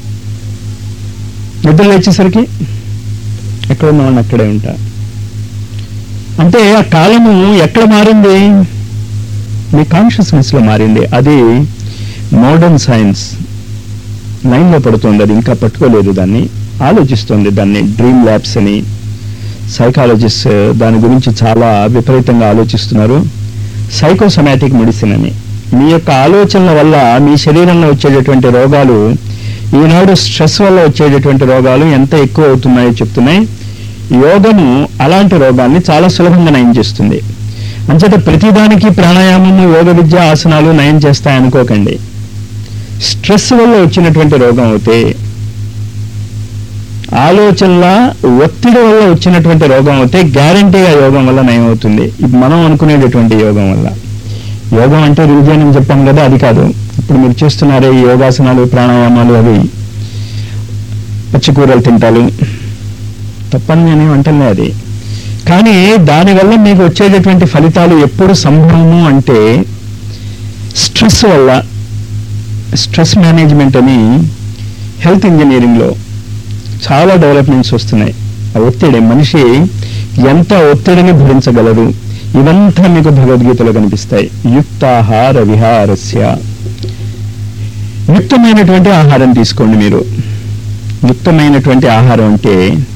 నిద్ర లేచేసరికి ఎక్కడ ఉన్నామని అక్కడే ఉంటా. అంటే ఆ కాలము ఎక్కడ మారింది? మీ కాన్షియస్నెస్ లో మారింది. అది మోడర్న్ సైన్స్ లైన్లో పడుతుంది. అది ఇంకా పట్టుకోలేదు, దాన్ని ఆలోచిస్తుంది. దాన్ని డ్రీమ్ ల్యాబ్స్ అని సైకాలజిస్ట్ దాని గురించి చాలా విపరీతంగా ఆలోచిస్తున్నారు. సైకోసమాటిక్ మెడిసిన్ అని. మీ యొక్క ఆలోచనల వల్ల మీ శరీరంలో వచ్చేటటువంటి రోగాలు, ఈనాడు స్ట్రెస్ వల్ల వచ్చేటటువంటి రోగాలు ఎంత ఎక్కువ అవుతున్నాయో చెప్తున్నాయి. యోగము అలాంటి రోగాన్ని చాలా సులభంగా నయం చేస్తుంది. అంచేత ప్రతిదానికి ప్రాణాయామము, యోగ విద్య, ఆసనాలు నయం చేస్తాయనుకోకండి. స్ట్రెస్ వల్ల వచ్చినటువంటి రోగం అయితే, ఆలోచనల ఒత్తిడి వల్ల వచ్చినటువంటి రోగం అయితే గ్యారంటీగా యోగం వల్ల నయం అవుతుంది. ఇది మనం అనుకునేటటువంటి యోగం వల్ల. యోగం అంటే రిలీజియన్ అని చెప్పాం కదా, అది కాదు. ఇప్పుడు మీరు చేస్తున్నారే ఈ యోగాసనాలు, ప్రాణాయామాలు, అవి పచ్చికూరలు తింటాలు తప్పని నేనేం అంటలే అది. కానీ దానివల్ల మీకు వచ్చేటటువంటి ఫలితాలు ఎప్పుడు సంభవము అంటే స్ట్రెస్ వల్ల. స్ట్రెస్ మేనేజ్మెంట్ అని హెల్త్ ఇంజనీరింగ్లో చాలా డెవలప్మెంట్స్ వస్తున్నాయి. ఆ ఒత్తిడి, మనిషి ఎంత ఒత్తిడిని భరించగలరు, ఇవంతా మీకు భగవద్గీతలో కనిపిస్తాయి. యుక్తాహార విహారస్య. యుక్తమైనటువంటి ఆహారం తీసుకోండి మీరు. యుక్తమైనటువంటి ఆహారం అంటే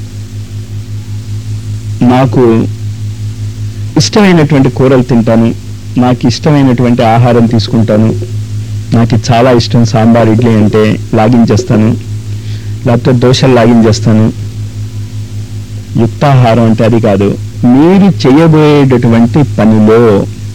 నాకు ఇష్టమైనటువంటి కూరలు తింటాను, నాకు ఇష్టమైనటువంటి ఆహారం తీసుకుంటాను, నాకు చాలా ఇష్టం సాంబార్ ఇడ్లీ అంటే లాగించేస్తాను, లేకపోతే దోశలు లాగించేస్తాను. యుక్తాహారం అంటే అది కాదు. మీరు చేయబోయేటటువంటి పనిలో,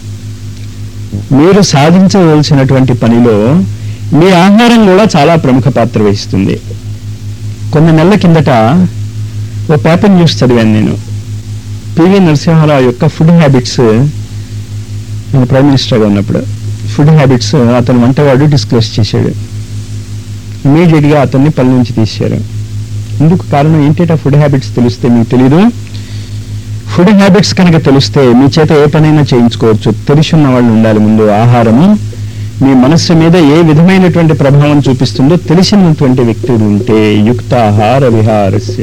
మీరు సాధించవలసినటువంటి పనిలో మీ ఆహారం కూడా చాలా ప్రముఖ పాత్ర వహిస్తుంది. కొన్ని నెలల కిందట ఓ పేపర్ న్యూస్ చదివాను నేను. పివి నరసింహారావు యొక్క ఫుడ్ హ్యాబిట్స్, నేను ప్రైమ్ మినిస్టర్గా ఉన్నప్పుడు ఫుడ్ హ్యాబిట్స్ అతను వంటవాడు డిస్క్లోజ్ చేశాడు. ఇమీడియట్గా అతన్ని పని నుంచి తీశారు. ఎందుకు? కారణం ఏంటంటే ఫుడ్ హ్యాబిట్స్ తెలిస్తే మీకు తెలీదు. ఫుడ్ హ్యాబిట్స్ కనుక తెలిస్తే మీ చేత ఏ పనైనా చేయించుకోవచ్చు. తెలిసిన వాళ్ళు ఉండాలి ముందు. ఆహారము మీ మనస్సు మీద ఏ విధమైనటువంటి ప్రభావం చూపిస్తుందో తెలిసినటువంటి వ్యక్తులు ఉంటే యుక్తాహార విహారస్య.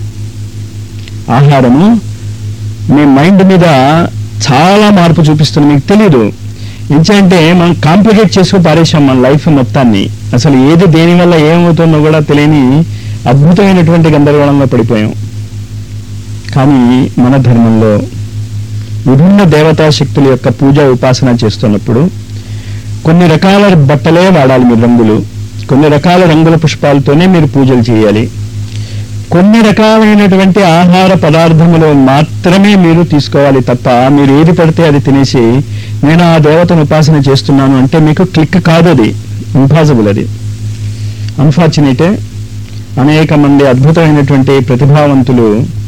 ఆహారము మీ మైండ్ మీద చాలా మార్పు చూపిస్తుంది, మీకు తెలీదు. ఎందుకంటే మనం కాంప్లికేట్ చేసుకుని పారేసాం మన లైఫ్ మొత్తాన్ని. అసలు ఏది దేనివల్ల ఏమవుతుందో కూడా తెలియని అద్భుతమైనటువంటి గందరగోళంలో పడిపోయాం. కానీ మన ధర్మంలో విభిన్న దేవతా శక్తుల యొక్క పూజ ఉపాసన చేస్తున్నప్పుడు కొన్ని రకాల బట్టలే వాడాలి మీరు, రంగులు. కొన్ని రకాల రంగుల పుష్పాలతోనే మీరు పూజలు చేయాలి. కొన్ని రకాలైనటువంటి ఆహార పదార్థములు మాత్రమే మీరు తీసుకోవాలి తప్ప మీరు ఏది పడితే అది తినేసి నేను ఆ దేవతను ఉపాసన చేస్తున్నాను అంటే మీకు క్లిక్ కాదు. అది ఇంపాసిబుల్. అది అన్ఫార్చునేటే. అనేక మంది అద్భుతమైనటువంటి ప్రతిభావంతులు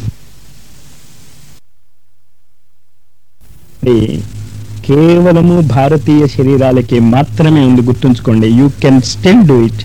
కేవలము భారతీయ శరీరాలకి మాత్రమే ఉంది, గుర్తుంచుకోండి. You can still do it.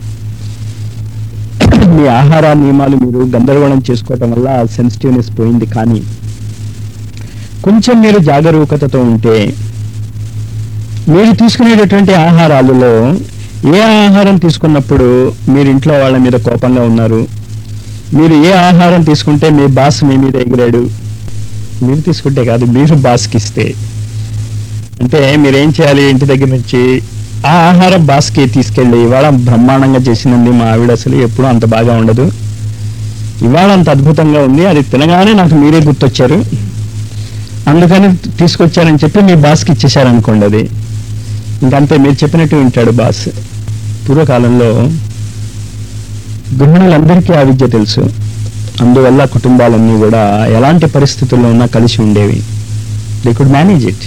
మీ ఆహార నియమాలు మీరు గందరగోళం చేసుకోవటం వల్ల సెన్సిటివ్నెస్ పోయింది. కానీ కొంచెం మీరు జాగరూకతతో ఉంటే మీరు తీసుకునేటటువంటి ఆహారాలలో ఏ ఆహారం తీసుకున్నప్పుడు మీరు ఇంట్లో వాళ్ళ మీద కోపంగా ఉన్నారు, మీరు ఏ ఆహారం తీసుకుంటే మీ బాస్ మీ మీద ఎగిరాడు, మీరు తీసుకుంటే కాదు మీరు బాస్కి ఇస్తే అంటే మీరేం చేయాలి, ఇంటి దగ్గర నుంచి ఆ ఆహారం బాస్కి తీసుకెళ్ళి, ఇవాళ బ్రహ్మాండంగా చేసినంది మా ఆవిడ, అసలు ఎప్పుడూ అంత బాగా ఉండదు, ఇవాళ అంత అద్భుతంగా ఉంది, అది తినగానే నాకు మీరే గుర్తొచ్చారు, అందుకని తీసుకొచ్చారని చెప్పి మీ బాస్కి ఇచ్చేశారనుకోండి, అది ఇంకంతే, మీరు చెప్పినట్టు వింటాడు బాస్. పూర్వకాలంలో గృహిణులందరికీ ఆ విద్య తెలుసు, అందువల్ల కుటుంబాలన్నీ కూడా ఎలాంటి పరిస్థితుల్లో ఉన్నా కలిసి ఉండేవి. They could manage it.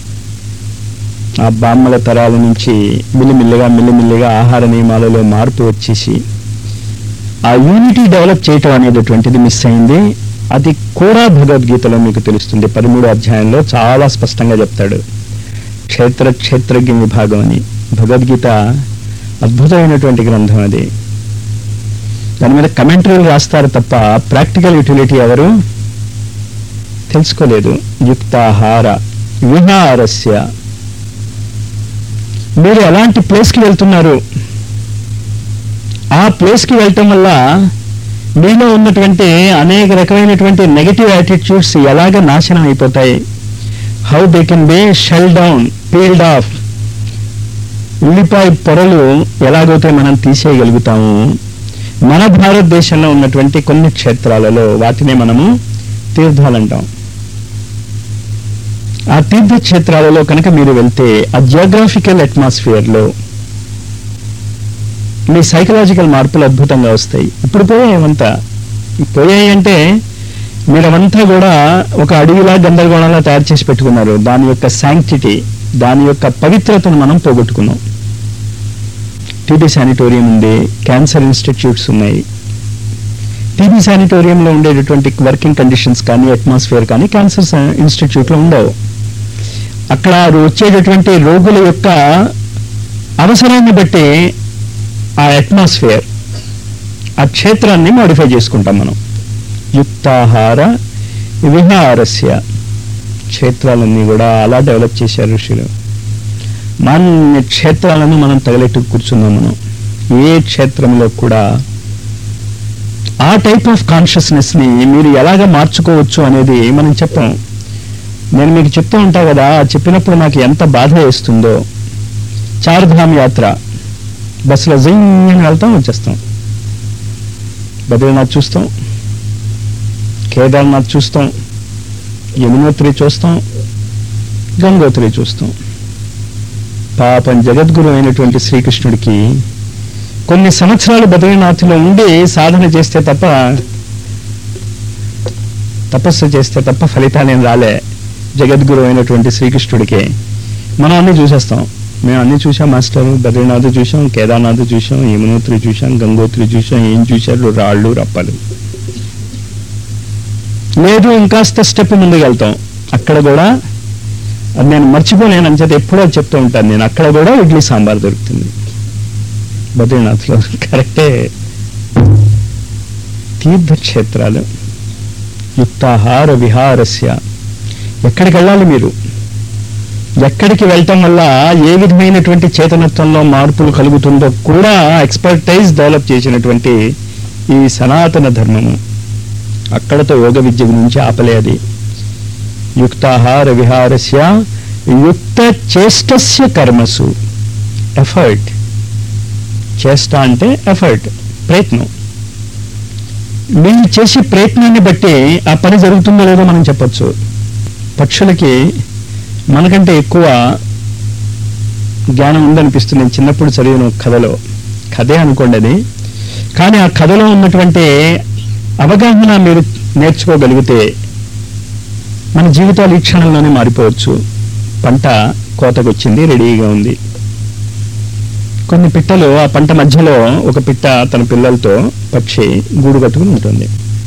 ఆ బామ్మల తరాల నుంచి మెల్లిమెల్లిగా ఆహార నియమాలలో మార్పు వచ్చేసి ఆ యూనిటీ డెవలప్ చేయటం అనేటటువంటిది మిస్ అయింది. అది కూడా భగవద్గీతలో మీకు తెలుస్తుంది. 13వ అధ్యాయంలో చాలా స్పష్టంగా చెప్తాడు, క్షేత్రజ్ఞ విభాగం అని. భగవద్గీత అద్భుతమైనటువంటి గ్రంథం అది. దాని మీద కమెంటరీలు రాస్తారు తప్ప ప్రాక్టికల్ యూటిలిటీ ఎవరు తెలుసుకోలేదు. యుక్తాహార విహారస్య, మీరు ఎలాంటి ప్లేస్కి వెళ్తున్నారు, ఆ ప్లేస్కి వెళ్ళటం వల్ల మీలో ఉన్నటువంటి అనేక రకమైనటువంటి నెగటివ్ యాటిట్యూడ్స్ ఎలాగ నాశనం అయిపోతాయి. How they can be shell down, peeled off. ఉల్లిపాయ పొరలు ఎలాగైతే మనం తీసేయగలుగుతాము, మన భారతదేశంలో ఉన్నటువంటి కొన్ని క్షేత్రాలలో వాటినే మనము తీర్థాలంటాం. ఆ తీర్థక్షేత్రాలలో కనుక మీరు వెళ్తే ఆ జియోగ్రాఫికల్ అట్మాస్ఫియర్లో మీ సైకలాజికల్ మార్పులు అద్భుతంగా వస్తాయి. ఇప్పుడు పోయాయి అంటే మీరు అవంతా కూడా ఒక అడవిలా గందరగోళంలా తయారు చేసి పెట్టుకున్నారు. దాని యొక్క శాంక్టిటీ, దాని యొక్క పవిత్రతను మనం పోగొట్టుకున్నాం. టీబీ శానిటోరియం ఉంది, క్యాన్సర్ ఇన్స్టిట్యూట్స్ ఉన్నాయి. టీబీ శానిటోరియంలో ఉండేటటువంటి వర్కింగ్ కండిషన్స్ కానీ అట్మాస్ఫియర్ కానీ క్యాన్సర్ ఇన్స్టిట్యూట్లో ఉండవు. అక్కడ వచ్చేటటువంటి రోగుల యొక్క అవసరాన్ని బట్టి ఆ అట్మాస్ఫియర్, ఆ క్షేత్రాన్ని మోడిఫై చేసుకుంటాం మనం. యుక్తాహార విహారస్య, క్షేత్రాలన్నీ కూడా అలా డెవలప్ చేశారు ఋషులు. మన క్షేత్రాలను మనం తగలెట్టు కూర్చున్నాం. మనం ఏ క్షేత్రంలో కూడా ఆ టైప్ ఆఫ్ కాన్షియస్నెస్ని మీరు ఎలాగ మార్చుకోవచ్చు అనేది మనం చెప్పాం. నేను మీకు చెప్తూ ఉంటా కదా, చెప్పినప్పుడు నాకు ఎంత బాధ వేస్తుందో. చార్ధామ్ యాత్ర బస్సులో జింగ్ వెళ్తాం, వచ్చేస్తాం. బద్రీనాథ్ చూస్తాం, కేదార్నాథ్ చూస్తాం, యమునోత్రి చూస్తాం, గంగోత్రి చూస్తాం. పాపం జగద్గురు అయినటువంటి శ్రీకృష్ణుడికి కొన్ని సంవత్సరాలు బద్రీనాథ్లో ఉండి సాధన చేస్తే తప్ప, తపస్సు చేస్తే తప్ప ఫలితాలు ఏం రాలే. జగద్గురు అయినటువంటి శ్రీకృష్ణుడికి మనం అన్ని చూసేస్తాం. మేము అన్ని చూసాం మాస్టర్, బద్రీనాథ్ చూసాం, కేదార్నాథ్ చూసాం, యమునోత్రి చూసాం, గంగోత్రి చూసాం. ఏం చూశారు? రాళ్ళు రప్పలు. లేదు ఇంకాస్త స్టెప్ ముందుకు వెళ్తాం, అక్కడ కూడా అది నేను మర్చిపోలేను అంచేత ఎప్పుడో చెప్తూ ఉంటాను నేను, అక్కడ కూడా ఇడ్లీ సాంబార్ దొరుకుతుంది బద్రీనాథ్లో. కరెక్టే. తీర్థక్షేత్రాలు. యుక్తాహార విహారస్య, ఎక్కడికి వెళ్ళాలి మీరు, ఎక్కడికి వెళ్ళటం వల్ల ఏ విధమైనటువంటి చేతనత్వంలో మార్పులు కలుగుతుందో కూడా ఎక్స్పర్టైజ్ డెవలప్ చేసినటువంటి ఈ సనాతన ధర్మము. అక్కడతో యోగ విద్య గురించి ఆపలేదు. యుక్తాహార విహారస్య యుక్త చేష్టస్య కర్మసు. ఎఫర్ట్, చేష్ట అంటే ఎఫర్ట్, ప్రయత్నం. మీరు చేసే ప్రయత్నాన్ని బట్టి ఆ పని జరుగుతుందో లేదో మనం చెప్పచ్చు. పక్షులకి మనకంటే ఎక్కువ జ్ఞానం ఉందనిపిస్తుంది. నేను చిన్నప్పుడు చదివిన కథలో, కథే అనుకోండి అది, కానీ ఆ కథలో ఉన్నటువంటి అవగాహన మీరు నేర్చుకోగలిగితే మన జీవితాలు ఈ క్షణంలోనే మారిపోవచ్చు. పంట కోతకొచ్చింది, రెడీగా ఉంది. కొన్ని పిట్టలు ఆ పంట మధ్యలో, ఒక పిట్ట తన పిల్లలతో, పక్షి గూడు కట్టుకుని ఉంటుంది.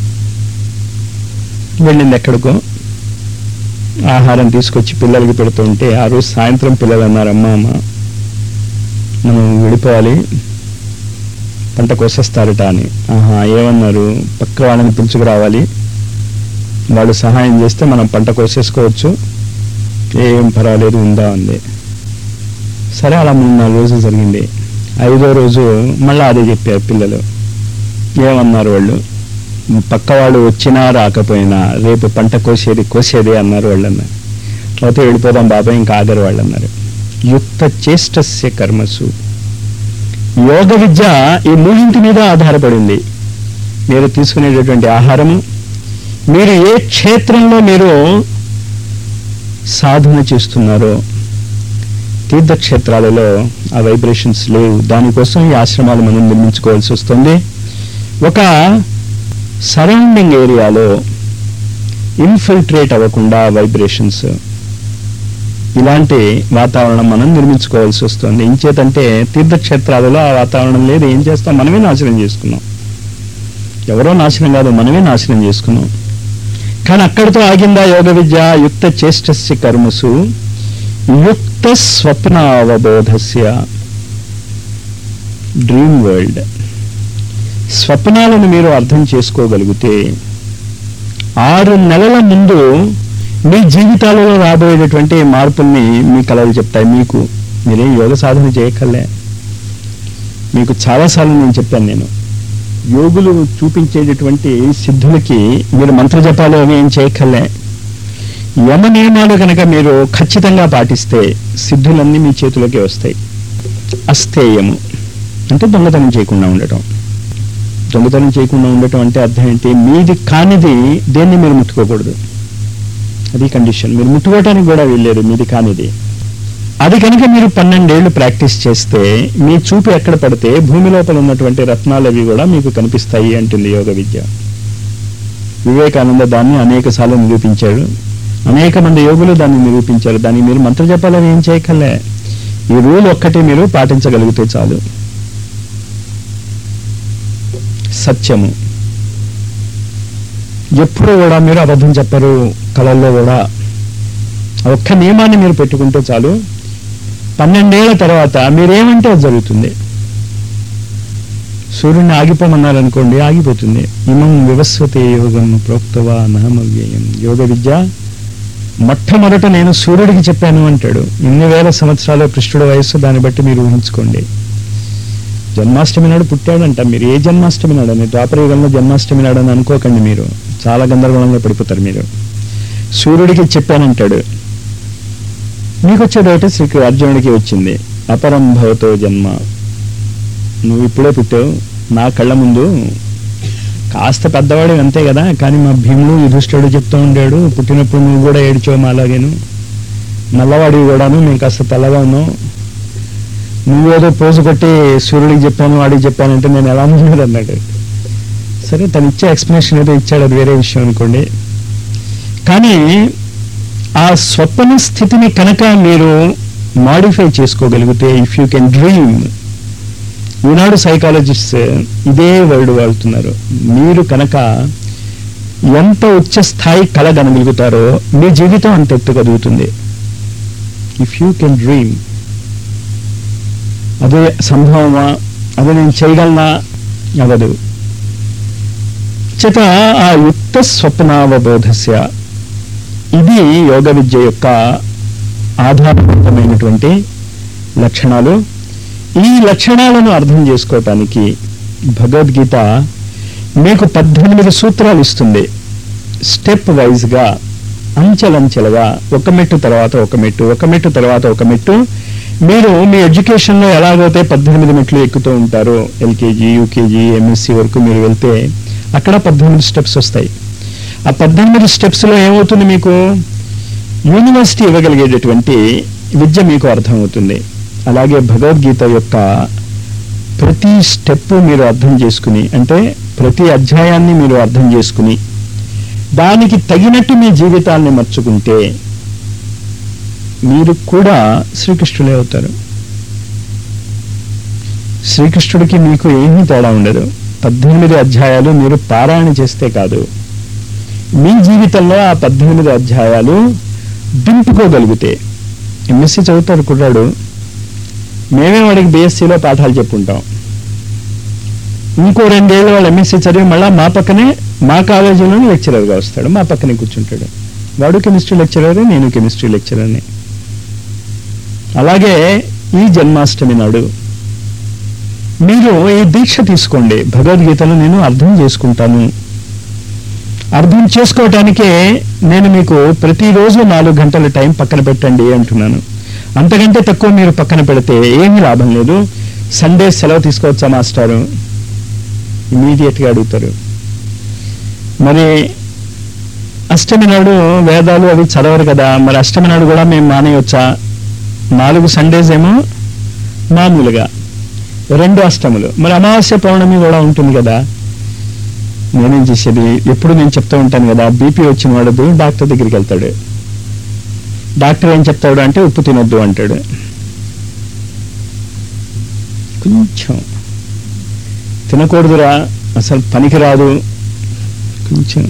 వెళ్ళింది ఎక్కడికో, ఆహారం తీసుకొచ్చి పిల్లలకి పెడుతూ ఉంటే ఆ రోజు సాయంత్రం పిల్లలు అన్నారు, అమ్మ మనం వెళ్ళిపోవాలి, పంట కోసేస్తారట అని. ఏమన్నారు? పక్క వాళ్ళని పిలుచుకురావాలి, వాళ్ళు సహాయం చేస్తే మనం పంట కోసేసుకోవచ్చు, ఏం పర్వాలేదు ఉందా అంది. సరే, అలా 3-4 రోజులు జరిగింది. 5వ రోజు మళ్ళీ అదే చెప్పారు పిల్లలు. ఏమన్నారు వాళ్ళు? పక్క వాళ్ళు వచ్చినా రాకపోయినా రేపు పంట కోసేది అన్నారు వాళ్ళన్న. లేకపోతే వెళ్ళిపోదాం బాబాయ్ ఇంకా ఆగరు వాళ్ళు అన్నారు. యుక్త చేష్టస్య కర్మసు. యోగ విద్య ఈ మూడింటి మీద ఆధారపడింది. మీరు తీసుకునేటటువంటి ఆహారము, మీరు ఏ క్షేత్రంలో మీరు సాధన చేస్తున్నారో, తీర్థక్షేత్రాలలో ఆ వైబ్రేషన్స్ లేవు. దానికోసం ఈ ఆశ్రమాలు మనం నిర్మించుకోవాల్సి వస్తుంది. ఒక సరౌండింగ్ ఏరియాలో ఇన్ఫిల్ట్రేట్ అవ్వకుండా వైబ్రేషన్స్, ఇలాంటి వాతావరణం మనం నిర్మించుకోవాల్సి వస్తుంది. ఇంచేతంటే తీర్థక్షేత్రాలలో ఆ వాతావరణం లేదు. ఏం చేస్తాం? మనమే నాశనం చేసుకున్నాం. ఎవరో నాశనం కాదు, మనమే నాశనం చేసుకున్నాం. కానీ అక్కడితో ఆగిందా యోగ విద్య? యుక్త చేష్టస్య కర్మసు యుక్త స్వప్నావబోధస్య. డ్రీమ్ వరల్డ్, స్వప్నాలను మీరు అర్థం చేసుకోగలిగితే 6 నెలల ముందు మీ జీవితాలలో రాబోయేటటువంటి మార్పుల్ని మీ కళలు చెప్తాయి. మీరేం యోగ సాధన చేయక్కర్లే. మీకు చాలాసార్లు నేను చెప్పాను, నేను యోగులు చూపించేటటువంటి సిద్ధులకి మీరు మంత్రజపాలు అవి ఏం చేయక్కర్లే. యమ నియమాలు కనుక మీరు ఖచ్చితంగా పాటిస్తే సిద్ధులన్నీ మీ చేతిలోకి వస్తాయి. అస్థేయము అంటే దొంగతనం చేయకుండా ఉండటం. దొంగతనం చేయకుండా ఉండటం అంటే అర్థం ఏంటి? మీది కానిది దేన్ని మీరు ముట్టుకోకూడదు. అది కండిషన్. మీరు ముట్టుకోవటానికి కూడా వీల్లేదు మీది కానిది. అది కనుక మీరు 12 ఏళ్ళు ప్రాక్టీస్ చేస్తే మీ చూపు ఎక్కడ పడితే భూమి లోపల ఉన్నటువంటి రత్నాలు అవి కూడా మీకు కనిపిస్తాయి అంటుంది యోగ విద్య. వివేకానంద దాన్ని అనేక సార్లు నిరూపించాడు. అనేక మంది యోగులు దాన్ని నిరూపించారు. దాన్ని మీరు మంత్రజపాలని ఏం చేయక్కర్లే. ఈ రూల్ ఒక్కటి మీరు పాటించగలిగితే చాలు. సత్యము, ఎప్పుడూ కూడా మీరు అబద్ధం చెప్పరు. కళల్లో కూడా ఒక్క నియమాన్ని మీరు పెట్టుకుంటే చాలు. 12 ఏళ్ల తర్వాత మీరేమంటే అది జరుగుతుంది. సూర్యుడిని ఆగిపోమన్నారనుకోండి, ఆగిపోతుంది. ఇమం వివస్వతే యోగం ప్రోక్తవా నహమవ్యయం. యోగ విద్య మొట్టమొదట నేను సూర్యుడికి చెప్పాను అంటాడు. ఇన్ని వేల సంవత్సరాల కృష్ణుడి వయస్సు, దాన్ని బట్టి మీరు ఊహించుకోండి. జన్మాష్టమి నాడు పుట్టాడంట. మీరు ఏ జన్మాష్టమి నాడని, ద్వాపర యుగంలో జన్మాష్టమి నాడని అనుకోకండి. మీరు చాలా గందరగోళంలో పడిపోతారు. మీరు సూర్యుడికి చెప్పానంటాడు. మీకు వచ్చేది ఒకటి, శ్రీ అర్జునుడికి వచ్చింది. అపరం భవతో జన్మ. నువ్వు ఇప్పుడే పుట్టావు నా కళ్ళ ముందు. కాస్త పెద్దవాడు అంతే కదా, కానీ మా భీముడు యుధిష్ఠుడు చెప్తూ ఉండాడు, పుట్టినప్పుడు నువ్వు కూడా ఏడ్చావు మాలాగేను, నల్లవాడివి కూడాను, మేము కాస్త తెల్లగా ఉన్నావు, నువ్వేదో పోజు కొట్టి సూర్యుడికి చెప్పాను వాడికి చెప్పానంటే నేను ఎలా ఉన్నాడు అన్నాడు. సరే, తను ఇచ్చే ఎక్స్ప్లెనేషన్ ఏదో ఇచ్చాడు, అది వేరే విషయం అనుకోండి. కానీ ఆ స్వప్న స్థితిని కనుక మీరు మాడిఫై చేసుకోగలిగితే, ఇఫ్ యూ కెన్ డ్రీమ్. ఈనాడు సైకాలజిస్ట్స్ ఇదే వర్డ్ వాడుతున్నారు. మీరు కనుక ఎంత ఉచ్చ స్థాయి కళ కనగలుగుతారో మీ జీవితం అంత ఎత్తుగలుగుతుంది. If you can dream. అదే సంభవమా, అదే నేను చేయగలనా? అవదు. చేత ఆ యుక్త స్వప్నావబోధస్య, ఇది యోగ విద్య యొక్క ఆధారభూతమైనటువంటి లక్షణాలు. ఈ లక్షణాలను అర్థం చేసుకోవటానికి భగవద్గీత మీకు 18 సూత్రాలు ఇస్తుంది. స్టెప్ వైజ్గా, అంచెలంచెలుగా, ఒక మెట్టు తర్వాత ఒక మెట్టు, ఒక మెట్టు తర్వాత ఒక మెట్టు. మీరు మీ ఎడ్యుకేషన్లో ఎలాగైతే 18 మెట్లు ఎక్కుతూ ఉంటారో, ఎల్కేజీ, యూకేజీ, ఎంఎస్సి వరకు మీరు వెళ్తే అక్కడ 18 స్టెప్స్ వస్తాయి. ఆ 18 స్టెప్స్లో ఏమవుతుంది? మీకు యూనివర్సిటీ ఇవ్వగలిగేటటువంటి విద్య మీకు అర్థమవుతుంది. అలాగే భగవద్గీత యొక్క ప్రతి స్టెప్ మీరు అర్థం చేసుకుని, అంటే ప్రతి అధ్యాయాన్ని మీరు అర్థం చేసుకుని దానికి తగినట్టు మీ జీవితాన్ని మర్చుకుంటే మీరు కూడా శ్రీకృష్ణులే అవుతారు. శ్రీకృష్ణుడికి మీకు ఏమీ తేడా ఉండదు. 18 అధ్యాయాలు మీరు పారాయణ చేస్తే కాదు, మీ జీవితంలో ఆ 18 అధ్యాయాలు దింపుకోగలిగితే. ఎంఎస్సి చదువుతారు కుర్రాడు, మేమే వాడికి బిఎస్సిలో పాఠాలు చెప్పుకుంటాం. ఇంకో 2 ఏళ్ళు వాళ్ళు ఎంఎస్సి చదివి మళ్ళీ మా పక్కనే, మా కాలేజీలోనే లెక్చరర్గా వస్తాడు, మా పక్కనే కూర్చుంటాడు. వాడు కెమిస్ట్రీ లెక్చరర్, నేను కెమిస్ట్రీ లెక్చరర్ని. అలాగే ఈ జన్మాష్టమి నాడు మీరు ఈ దీక్ష తీసుకోండి. భగవద్గీతను నేను అర్థం చేసుకుంటాను అర్థం చేసుకోవటానికే నేను మీకు ప్రతిరోజు 4 గంటల టైం పక్కన పెట్టండి అంటున్నాను. అంతకంటే తక్కువ మీరు పక్కన పెడితే ఏమీ లాభం లేదు. సండే సెలవు తీసుకోవచ్చా మాస్టారు? ఇమీడియట్గా అడుగుతారు. మరి అష్టమి నాడు వేదాలు అవి చదవరు కదా, మరి అష్టమి నాడు కూడా మేము మానేయొచ్చా? 4 సండేస్ ఏమో మామూలుగా, 2 అష్టములు, మరి అమావాస్య పౌర్ణమి కూడా ఉంటుంది కదా. నేనేం చేసేది, ఎప్పుడు నేను చెప్తూ ఉంటాను కదా, బీపీ వచ్చిన వాడు డాక్టర్ దగ్గరికి వెళ్తాడు. డాక్టర్ ఏం చెప్తాడు అంటే ఉప్పు తినొద్దు అంటాడు. కొంచెం తినకూడదురా, అసలు పనికి రాదు, కొంచెం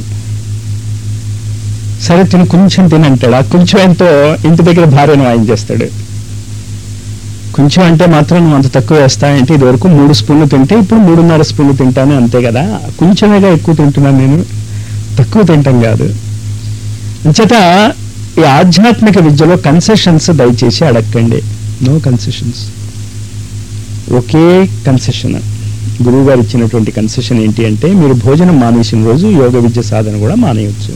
సరే తిని కొంచెం తిని అంటాడు. ఆ కొంచెం ఎంతో ఇంటి దగ్గర భార్యను వాయించేస్తాడు. కొంచెం అంటే మాత్రం నువ్వు అంత తక్కువ వేస్తాయంటే ఇది వరకు 3 స్పూన్లు తింటే ఇప్పుడు 3.5 స్పూన్లు తింటాను అంతే కదా, కొంచెమేగా ఎక్కువ తింటున్నాను నేను, తక్కువ తింటాం కాదు. అంచేత ఈ ఆధ్యాత్మిక విద్యలో కన్సెషన్స్ దయచేసి అడగండి. No concessions. ఒకే కన్సెషన్, గురువు గారు ఇచ్చినటువంటి కన్సెషన్ ఏంటి అంటే మీరు భోజనం మానేసిన రోజు యోగ విద్య సాధన కూడా మానేయవచ్చు.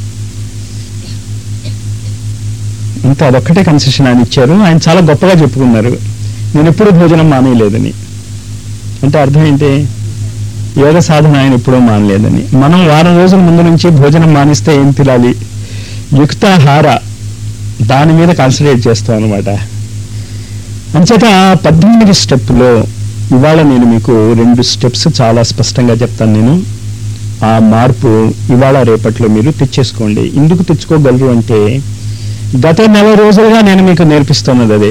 అంతే, అదొక్కటే కన్సెషన్ ఆయన ఇచ్చారు. ఆయన చాలా గొప్పగా చెప్పుకున్నారు, నేను ఎప్పుడూ భోజనం మానేయలేదని. అంటే అర్థం ఏంటి? యోగ సాధన ఆయన ఎప్పుడూ మానలేదని. మనం వారం రోజుల ముందు నుంచి భోజనం మానేస్తే ఏం తినాలి, యుక్తాహార, దాని మీద కాన్సన్ట్రేట్ చేస్తాం అనమాట. అంచేత 18 స్టెప్లో ఇవాళ నేను మీకు 2 స్టెప్స్ చాలా స్పష్టంగా చెప్తాను. నేను ఆ మార్పు ఇవాళ రేపట్లో మీరు తెచ్చేసుకోండి. ఎందుకు తెచ్చుకోగలరు అంటే గత 4 రోజులుగా నేను మీకు నేర్పిస్తున్నది అదే.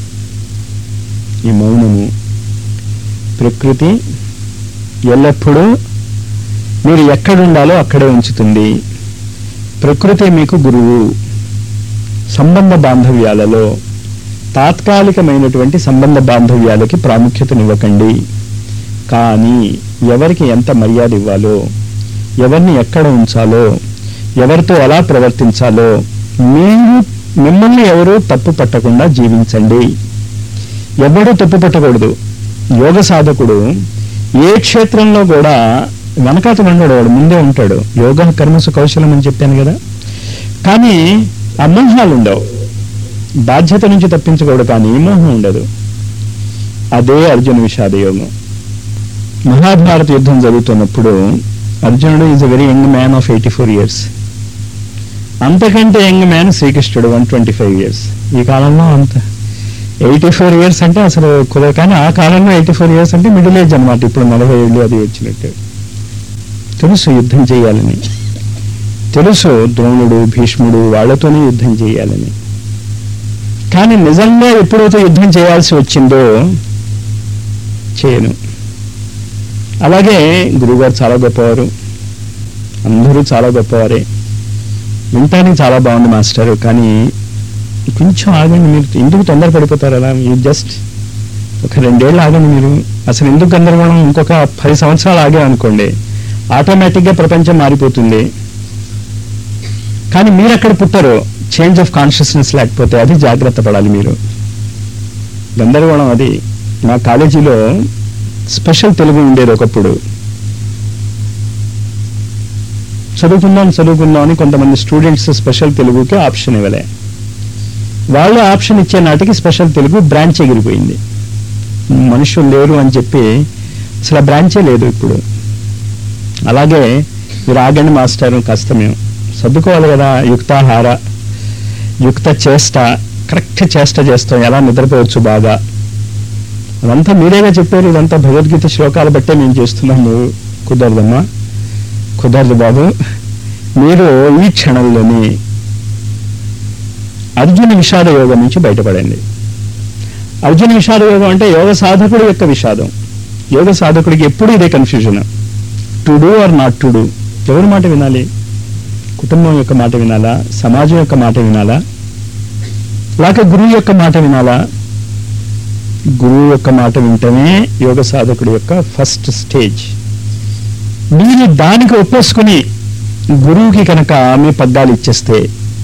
ఈ మౌనము, ప్రకృతి ఎల్లప్పుడూ మీరు ఎక్కడుండాలో అక్కడే ఉంచుతుంది. ప్రకృతి మీకు గురువు. సంబంధ బాంధవ్యాలలో తాత్కాలికమైనటువంటి సంబంధ బాంధవ్యాలకి ప్రాముఖ్యతనివ్వకండి. కానీ ఎవరికి ఎంత మర్యాద ఇవ్వాలో, ఎవరిని ఎక్కడ ఉంచాలో, ఎవరితో ఎలా ప్రవర్తించాలో మిమ్మల్ని ఎవరూ తప్పు పట్టకుండా జీవించండి. ఎవడూ తప్పు పట్టకూడదు. యోగ సాధకుడు ఏ క్షేత్రంలో కూడా వెనకాతలు ఉండడు, వాడు ముందే ఉంటాడు. యోగ కర్మసు కౌశలం అని చెప్పాను కదా. కానీ ఆ మోహాలు ఉండవు. బాధ్యత నుంచి తప్పించకూడదు, కానీ మోహం ఉండదు. అదే అర్జున విషాద యోగం. మహాభారత యుద్ధం జరుగుతున్నప్పుడు అర్జునుడు is a very young man of 84 years. అంతకంటే యంగ్ మ్యాన్ శ్రీకృష్ణుడు 125 years. ఈ కాలంలో అంత 84 years అంటే అసలు కుదరదు. కానీ ఆ కాలంలో 84 years అంటే మిడిల్ ఏజ్ అనమాట. ఇప్పుడు 40 ఏళ్ళు అది వచ్చినట్టు. తెలుసు యుద్ధం చేయాలని, తెలుసు ద్రోణుడు భీష్ముడు వాళ్ళతోనే యుద్ధం చేయాలని. కానీ నిజంగా ఎప్పుడైతే యుద్ధం చేయాల్సి వచ్చిందో చేయను. అలాగే గురువుగారు చాలా గొప్పవారు, అందరూ చాలా గొప్పవారే. వింటానికి చాలా బాగుంది మాస్టర్, కానీ కొంచెం ఆగండి. మీరు ఎందుకు తొందరపడిపోతారు అలా? మీరు జస్ట్ ఒక 2 ఏళ్ళు ఆగండి. మీరు అసలు ఎందుకు గందరగోళం? ఇంకొక 10 సంవత్సరాలు ఆగామనుకోండి, ఆటోమేటిక్గా ప్రపంచం మారిపోతుంది. కానీ మీరు అక్కడ పుట్టరు చేంజ్ ఆఫ్ కాన్షియస్నెస్ లేకపోతే. అది జాగ్రత్త పడాలి మీరు. గందరగోళం అది. మా కాలేజీలో స్పెషల్ తెలుగు ఉండేది ఒకప్పుడు. చదువుకుందాం అని కొంతమంది స్టూడెంట్స్ స్పెషల్ తెలుగుకి ఆప్షన్ ఇవ్వలే. వాళ్ళు ఆప్షన్ ఇచ్చే నాటికి స్పెషల్ తెలుగు బ్రాంచ్ ఎగిరిపోయింది. మనుషులు లేరు అని చెప్పి అసలు ఆ బ్రాంచే లేదు ఇప్పుడు. అలాగే మీరు ఆగండి మాస్టర్, కాస్త మేము సర్దుకోవాలి కదా. యుక్తాహార, యుక్త చేష్ట, కరెక్ట్ చేష్ట చేస్తాం, ఎలా నిద్రపోవచ్చు బాగా. అదంతా మీరేగా చెప్పారు. ఇదంతా భగవద్గీత శ్లోకాలు బట్టే మేము చేస్తున్నాము. కుదరదమ్మా, కుదరదు బాబు. మీరు ఈ క్షణంలోని అర్జున విషాద యోగం నుంచి బయటపడండి. అర్జున విషాద యోగం అంటే యోగ సాధకుడి యొక్క విషాదం. యోగ సాధకుడికి ఎప్పుడు ఇదే confusion, to do or not to do. ఎవరి మాట వినాలి? కుటుంబం యొక్క మాట వినాలా? సమాజం యొక్క మాట వినాలా? లేక గురువు యొక్క మాట వినాలా? గురువు యొక్క మాట వింటమే యోగ సాధకుడి యొక్క ఫస్ట్ స్టేజ్. మీరు దానికి ఒప్పేసుకుని గురువుకి కనుక మీ పగ్గాలు ఇచ్చేస్తే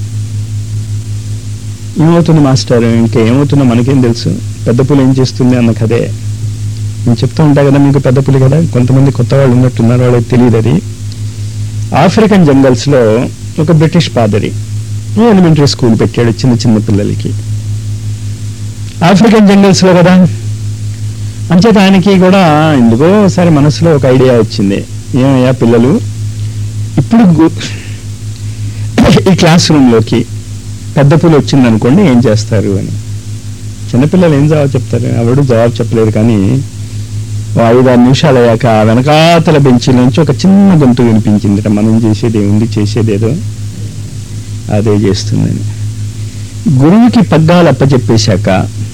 ఏమవుతుంది మాస్టర్? ఇంకేమవుతుందో మనకేం తెలుసు. పెద్ద పులి ఏం చేస్తుంది అన్న కదే నేను చెప్తూ ఉంటా కదా మీకు. పెద్ద పులి కదా, కొంతమంది కొత్త వాళ్ళు ఉన్నట్టున్నారు, వాళ్ళకి తెలియదు అది. ఆఫ్రికన్ జంగల్స్లో ఒక బ్రిటిష్ పాదరి ఎలిమెంటరీ స్కూల్ పెట్టాడు చిన్న చిన్న పిల్లలకి. ఆఫ్రికన్ జంగల్స్లో కదా, అంచేత ఆయనకి కూడా ఎందుకో సరే మనసులో ఒక ఐడియా వచ్చింది, ఏమయ్యా పిల్లలు ఇప్పుడు ఈ క్లాస్ రూమ్లోకి పెద్ద పూలు వచ్చిందనుకోండి ఏం చేస్తారు అని. చిన్నపిల్లలు ఏం జవాబు చెప్తారు? ఎవడు జవాబు చెప్పలేదు. కానీ 5-6 నిమిషాలు అయ్యాక వెనకాతల బెంచీల నుంచి ఒక చిన్న గొంతు వినిపించింది, మనం చేసేది ఏముంది, చేసేదేదో అదే చేస్తుందని. గురువుకి పగ్గాలు అప్పచెప్పేశాక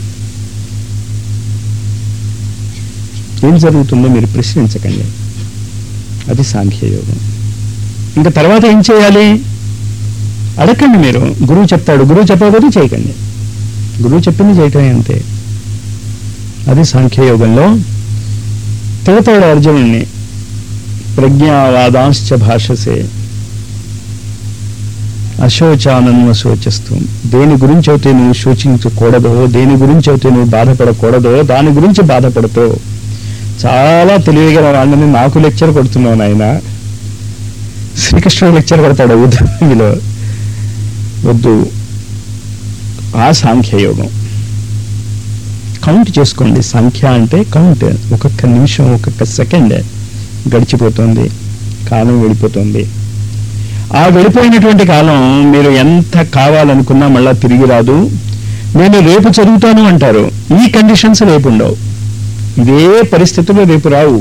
ఏం జరుగుతుందో మీరు ప్రశ్నించకండి, అది సాంఖ్యయోగం. ఇంకా తర్వాత ఏం చేయాలి అడగండి. మీరు గురువు చెప్తాడు, గురువు చెప్పకపోతే చేయకండి, గురువు చెప్పింది చేయటమే అంతే. అది సాంఖ్యయోగంలో తిడతాడు అర్జునుడిని, ప్రజ్ఞావాదాంశ్చ భాషసే అశోచానన్వశోచస్తు. దేని గురించి అయితే నువ్వు శోచించకూడదో, దేని గురించి అయితే నువ్వు బాధపడకూడదో దాని గురించి బాధపడుతూ చాలా తెలివిగల వాళ్ళని నాకు లెక్చర్ కొడుతున్నావు నాయన. శ్రీకృష్ణుడు లెక్చర్ కొడతాడు ఉద్యోగిలో, వద్దు. ఆ సాంఖ్యయోగం కౌంట్ చేసుకోండి. సంఖ్య అంటే కౌంట్, ఒక్కొక్క నిమిషం ఒక్కొక్క సెకండ్ గడిచిపోతుంది, కాలం వెళ్ళిపోతుంది. ఆ వెళ్ళిపోయినటువంటి కాలం మీరు ఎంత కావాలనుకున్నా మళ్ళా తిరిగి రాదు. నేను రేపు చదువుతాను అంటారు, ఈ కండిషన్స్ రేపు ఉండవు, ఇదే పరిస్థితులు రేపు రావు,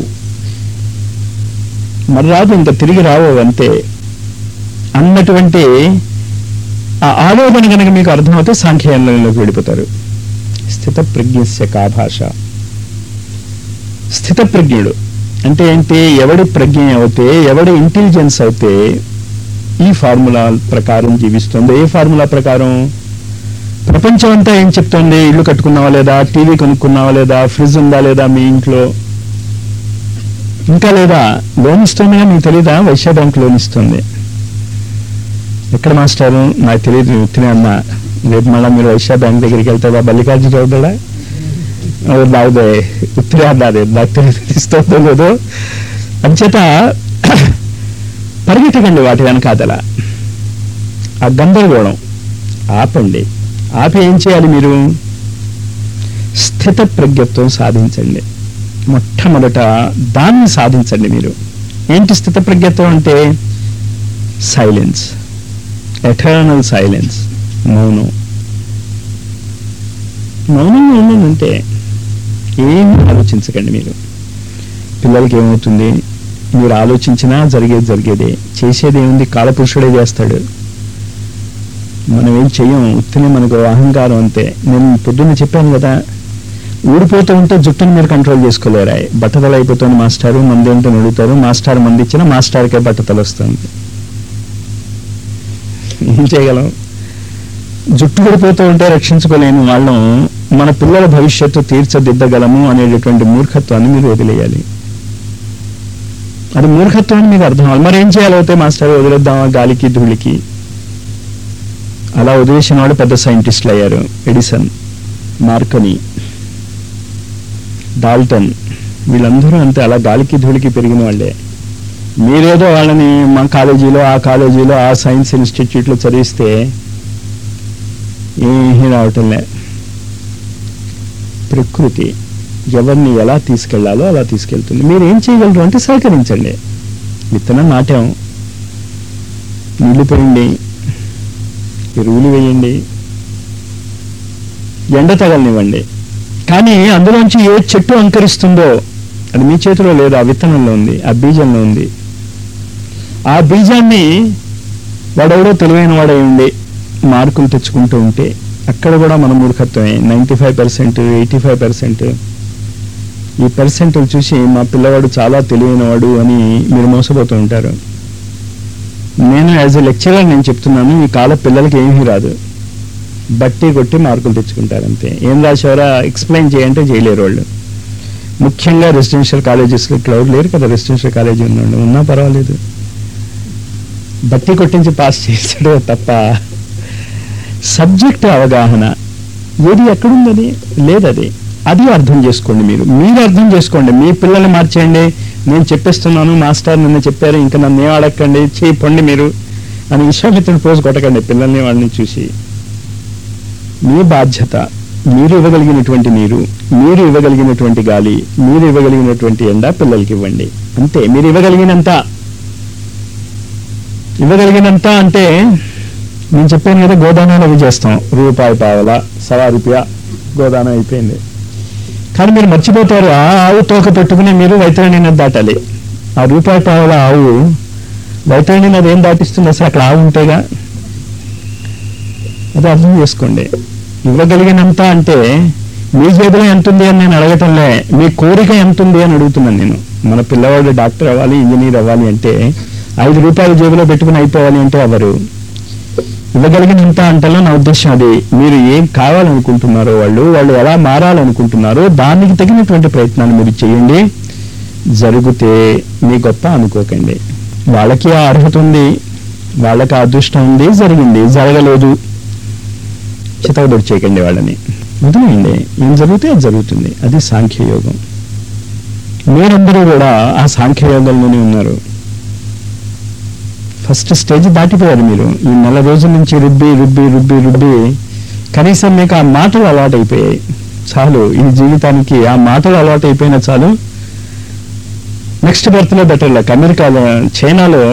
మరి రాదు, ఇంకా తిరిగి రావు అంతే అన్నటువంటి ఆ ఆలోచన కనుక మీకు అర్థమవుతే సాంఖ్యయంలోకి వెళ్ళిపోతారు. స్థితప్రజ్ఞస్య కా భాష. స్థితప్రజ్ఞుడు అంటే ఏంటి? ఎవడి ప్రజ్ఞ అవుతే, ఎవడి ఇంటెలిజెన్స్ అయితే ఈ ఫార్ములా ప్రకారం జీవిస్తుంది. ఏ ఫార్ములా ప్రకారం? ప్రపంచం అంతా ఏం చెప్తుంది? ఇల్లు కట్టుకున్నావా లేదా, టీవీ కొనుక్కున్నావా లేదా, ఫ్రిడ్జ్ ఉందా లేదా మీ ఇంట్లో, ఇంకా లేదా, లోన్ ఇస్తుందిగా మీకు తెలీదా? వైశ్య బ్యాంక్ లోన్ ఇస్తుంది. ఎక్కడ మాస్టారు? నాకు తెలియదు, ఉత్తినే అన్నా. రేపు మళ్ళీ మీరు వైశ్య బ్యాంక్ దగ్గరికి వెళ్తారా? మల్లికార్జున చదువుతాడా? బాగుదే, ఉత్తినే అన్నది, నాకు తెలియదు ఇస్తుందో లేదో. అంచేత పరిగెట్టకండి వాటి వెనకాతల. ఆ గందరగోళం ఆపండి. ఆపి ఏం చేయాలి? మీరు స్థిత ప్రజ్ఞత్వం సాధించండి. మొట్టమొదట దాన్ని సాధించండి. మీరు ఏంటి స్థిత ప్రజ్ఞత్వం అంటే? సైలెన్స్, ఎటర్నల్ సైలెన్స్, మౌనం. మౌనంగా ఉండండి అంతే, ఏమి ఆలోచించకండి. మీరు పిల్లలకి ఏమవుతుంది? మీరు ఆలోచించినా జరిగేదే. చేసేది ఏముంది? కాలపురుషుడే చేస్తాడు, మనం ఏం చెయ్యం. ఉత్తినే మనకు అహంకారం అంతే. నేను పొద్దున్న చెప్పాను కదా, ఊడిపోతూ ఉంటే జుట్టుని మీరు కంట్రోల్ చేసుకోలేరా? బట్టతలు అయిపోతుంది మాస్టారు, మందేంటో అడుగుతారు. మాస్టర్ మంది ఇచ్చినా మాస్టర్కే బట్టతలు వస్తుంది. ఏం చేయగలం? జుట్టు పడిపోతూ ఉంటే రక్షించుకోలేని వాళ్ళం మన పిల్లల భవిష్యత్తు తీర్చిదిద్దగలము అనేటటువంటి మూర్ఖత్వాన్ని మీరు వదిలేయాలి. అది మూర్ఖత్వాన్ని మీకు అర్థం అవ్వాలి. మరి ఏం చేయాలవుతే? మాస్టర్ వదిలేద్దామా గాలికి ధూళికి? అలా వదిలేసిన వాళ్ళు పెద్ద సైంటిస్టులు అయ్యారు. ఎడిసన్, మార్కనీ, డాల్టన్, వీళ్ళందరూ అంతే, అలా గాలికి ధూళికి పెరిగిన వాళ్ళే. మీరేదో వాళ్ళని మా కాలేజీలో, ఆ కాలేజీలో, ఆ సైన్స్ ఇన్స్టిట్యూట్లో చదివిస్తే ఏమీ రావటంలే. ప్రకృతి ఎవరిని ఎలా తీసుకెళ్లాలో అలా తీసుకెళ్తుంది. మీరు ఏం చేయగలరు అంటే సహకరించండి. విత్తనం నాటాం, నీళ్లు పోయండి, ఎరువులు వేయండి, ఎండ తగలనివ్వండి. కానీ అందులోంచి ఏ చెట్టు అంకరిస్తుందో అది మీ చేతిలో లేదు, ఆ విత్తనంలో ఉంది, ఆ బీజంలో ఉంది. ఆ బీజాన్ని వాడెవడో తెలివైన వాడై ఉండి మార్కులు తెచ్చుకుంటూ ఉంటే అక్కడ కూడా మన మూర్ఖత్వమే. 95%, 85%. ఈ పర్సెంట్లు చూసి మా పిల్లవాడు చాలా తెలివైనవాడు అని మీరు మోసపోతూ ఉంటారు. నేను యాజ్ ఎ లెక్చరర్ నేను చెప్తున్నాను, ఈ కాల పిల్లలకి ఏమీ రాదు, బట్టి కొట్టి మార్కులు తెచ్చుకుంటారు అంతే. ఏం రాసేవారా ఎక్స్ప్లెయిన్ చేయంటే చేయలేరు వాళ్ళు. ముఖ్యంగా రెసిడెన్షియల్ కాలేజెస్లో క్లౌడ్ లేరు కదా, రెసిడెన్షియల్ కాలేజీ ఉన్నాడు, ఉన్నా పర్వాలేదు, బట్టి కొట్టించి పాస్ చేస్తాడు తప్ప సబ్జెక్ట్ అవగాహన ఏది ఎక్కడుందని లేదు. అది అర్థం చేసుకోండి. మీరు అర్థం చేసుకోండి. మీ పిల్లల్ని మార్చేయండి, నేను చెప్పేస్తున్నాను, మాస్టర్ నిన్న చెప్పారు, ఇంకా నన్ను ఏం అడగండి, చేయండి మీరు అని విశ్వామిత్రుడు పోజు కొట్టకండి పిల్లల్ని వాళ్ళని చూసి. మీ బాధ్యత, మీరు ఇవ్వగలిగినటువంటి నీరు, మీరు ఇవ్వగలిగినటువంటి గాలి, మీరు ఇవ్వగలిగినటువంటి ఎండ పిల్లలకి ఇవ్వండి. అంతే. మీరు ఇవ్వగలిగినంత అంటే నేను చెప్పాను కదా, గోదానాలు అవి చేస్తాం, రూపాయి పావలా, ₹1.25 గోదానం అయిపోయింది. కానీ మీరు మర్చిపోతారు, ఆ ఆవు తోక పెట్టుకుని మీరు వైతరణి నది దాటాలి. ఆ ₹1.25 ఆవు వైతరణి నది ఏం దాటిస్తుంది? అసలు అక్కడ ఆవు ఉంటేగా. అది అర్థం చేసుకోండి. ఇవ్వగలిగినంత అంటే మీ జేబులో ఎంత ఉంది అని నేను అడగటంలే, మీ కోరిక ఎంత ఉంది అని అడుగుతున్నాను నేను. మన పిల్లవాడు డాక్టర్ అవ్వాలి, ఇంజనీర్ అవ్వాలి అంటే ₹5 జేబులో పెట్టుకుని అయిపోవాలి అంటే ఎవరు? ఇవ్వగలిగినంత అంటలో నా ఉద్దేశం అది. మీరు ఏం కావాలనుకుంటున్నారో, వాళ్ళు ఎలా మారాలనుకుంటున్నారో దానికి తగినటువంటి ప్రయత్నాలు మీరు చేయండి. జరిగితే మీ గొప్ప అనుకోకండి. వాళ్ళకి ఆ అర్హత ఉంది, వాళ్ళకి ఆ అదృష్టం ఉంది, జరిగింది. జరగలేదు, చితకబడి చేయకండి వాళ్ళని, వదిలేయండి. ఏం జరిగితే అది జరుగుతుంది. అది సాంఖ్యయోగం. మీరందరూ కూడా ఆ సాంఖ్యయోగంలోనే ఉన్నారు. ఫస్ట్ స్టేజ్ దాటిపోయారు మీరు. ఈ 4 రోజుల నుంచి రుబ్బి కనీసం మీకు ఆ మాటలు అలవాటు అయిపోయాయి. చాలు, ఈ జీవితానికి ఆ మాటలు అలవాటు అయిపోయినా చాలు. నెక్స్ట్ బర్త్లో బెటర్ లక్. అమెరికాలో, చైనాలో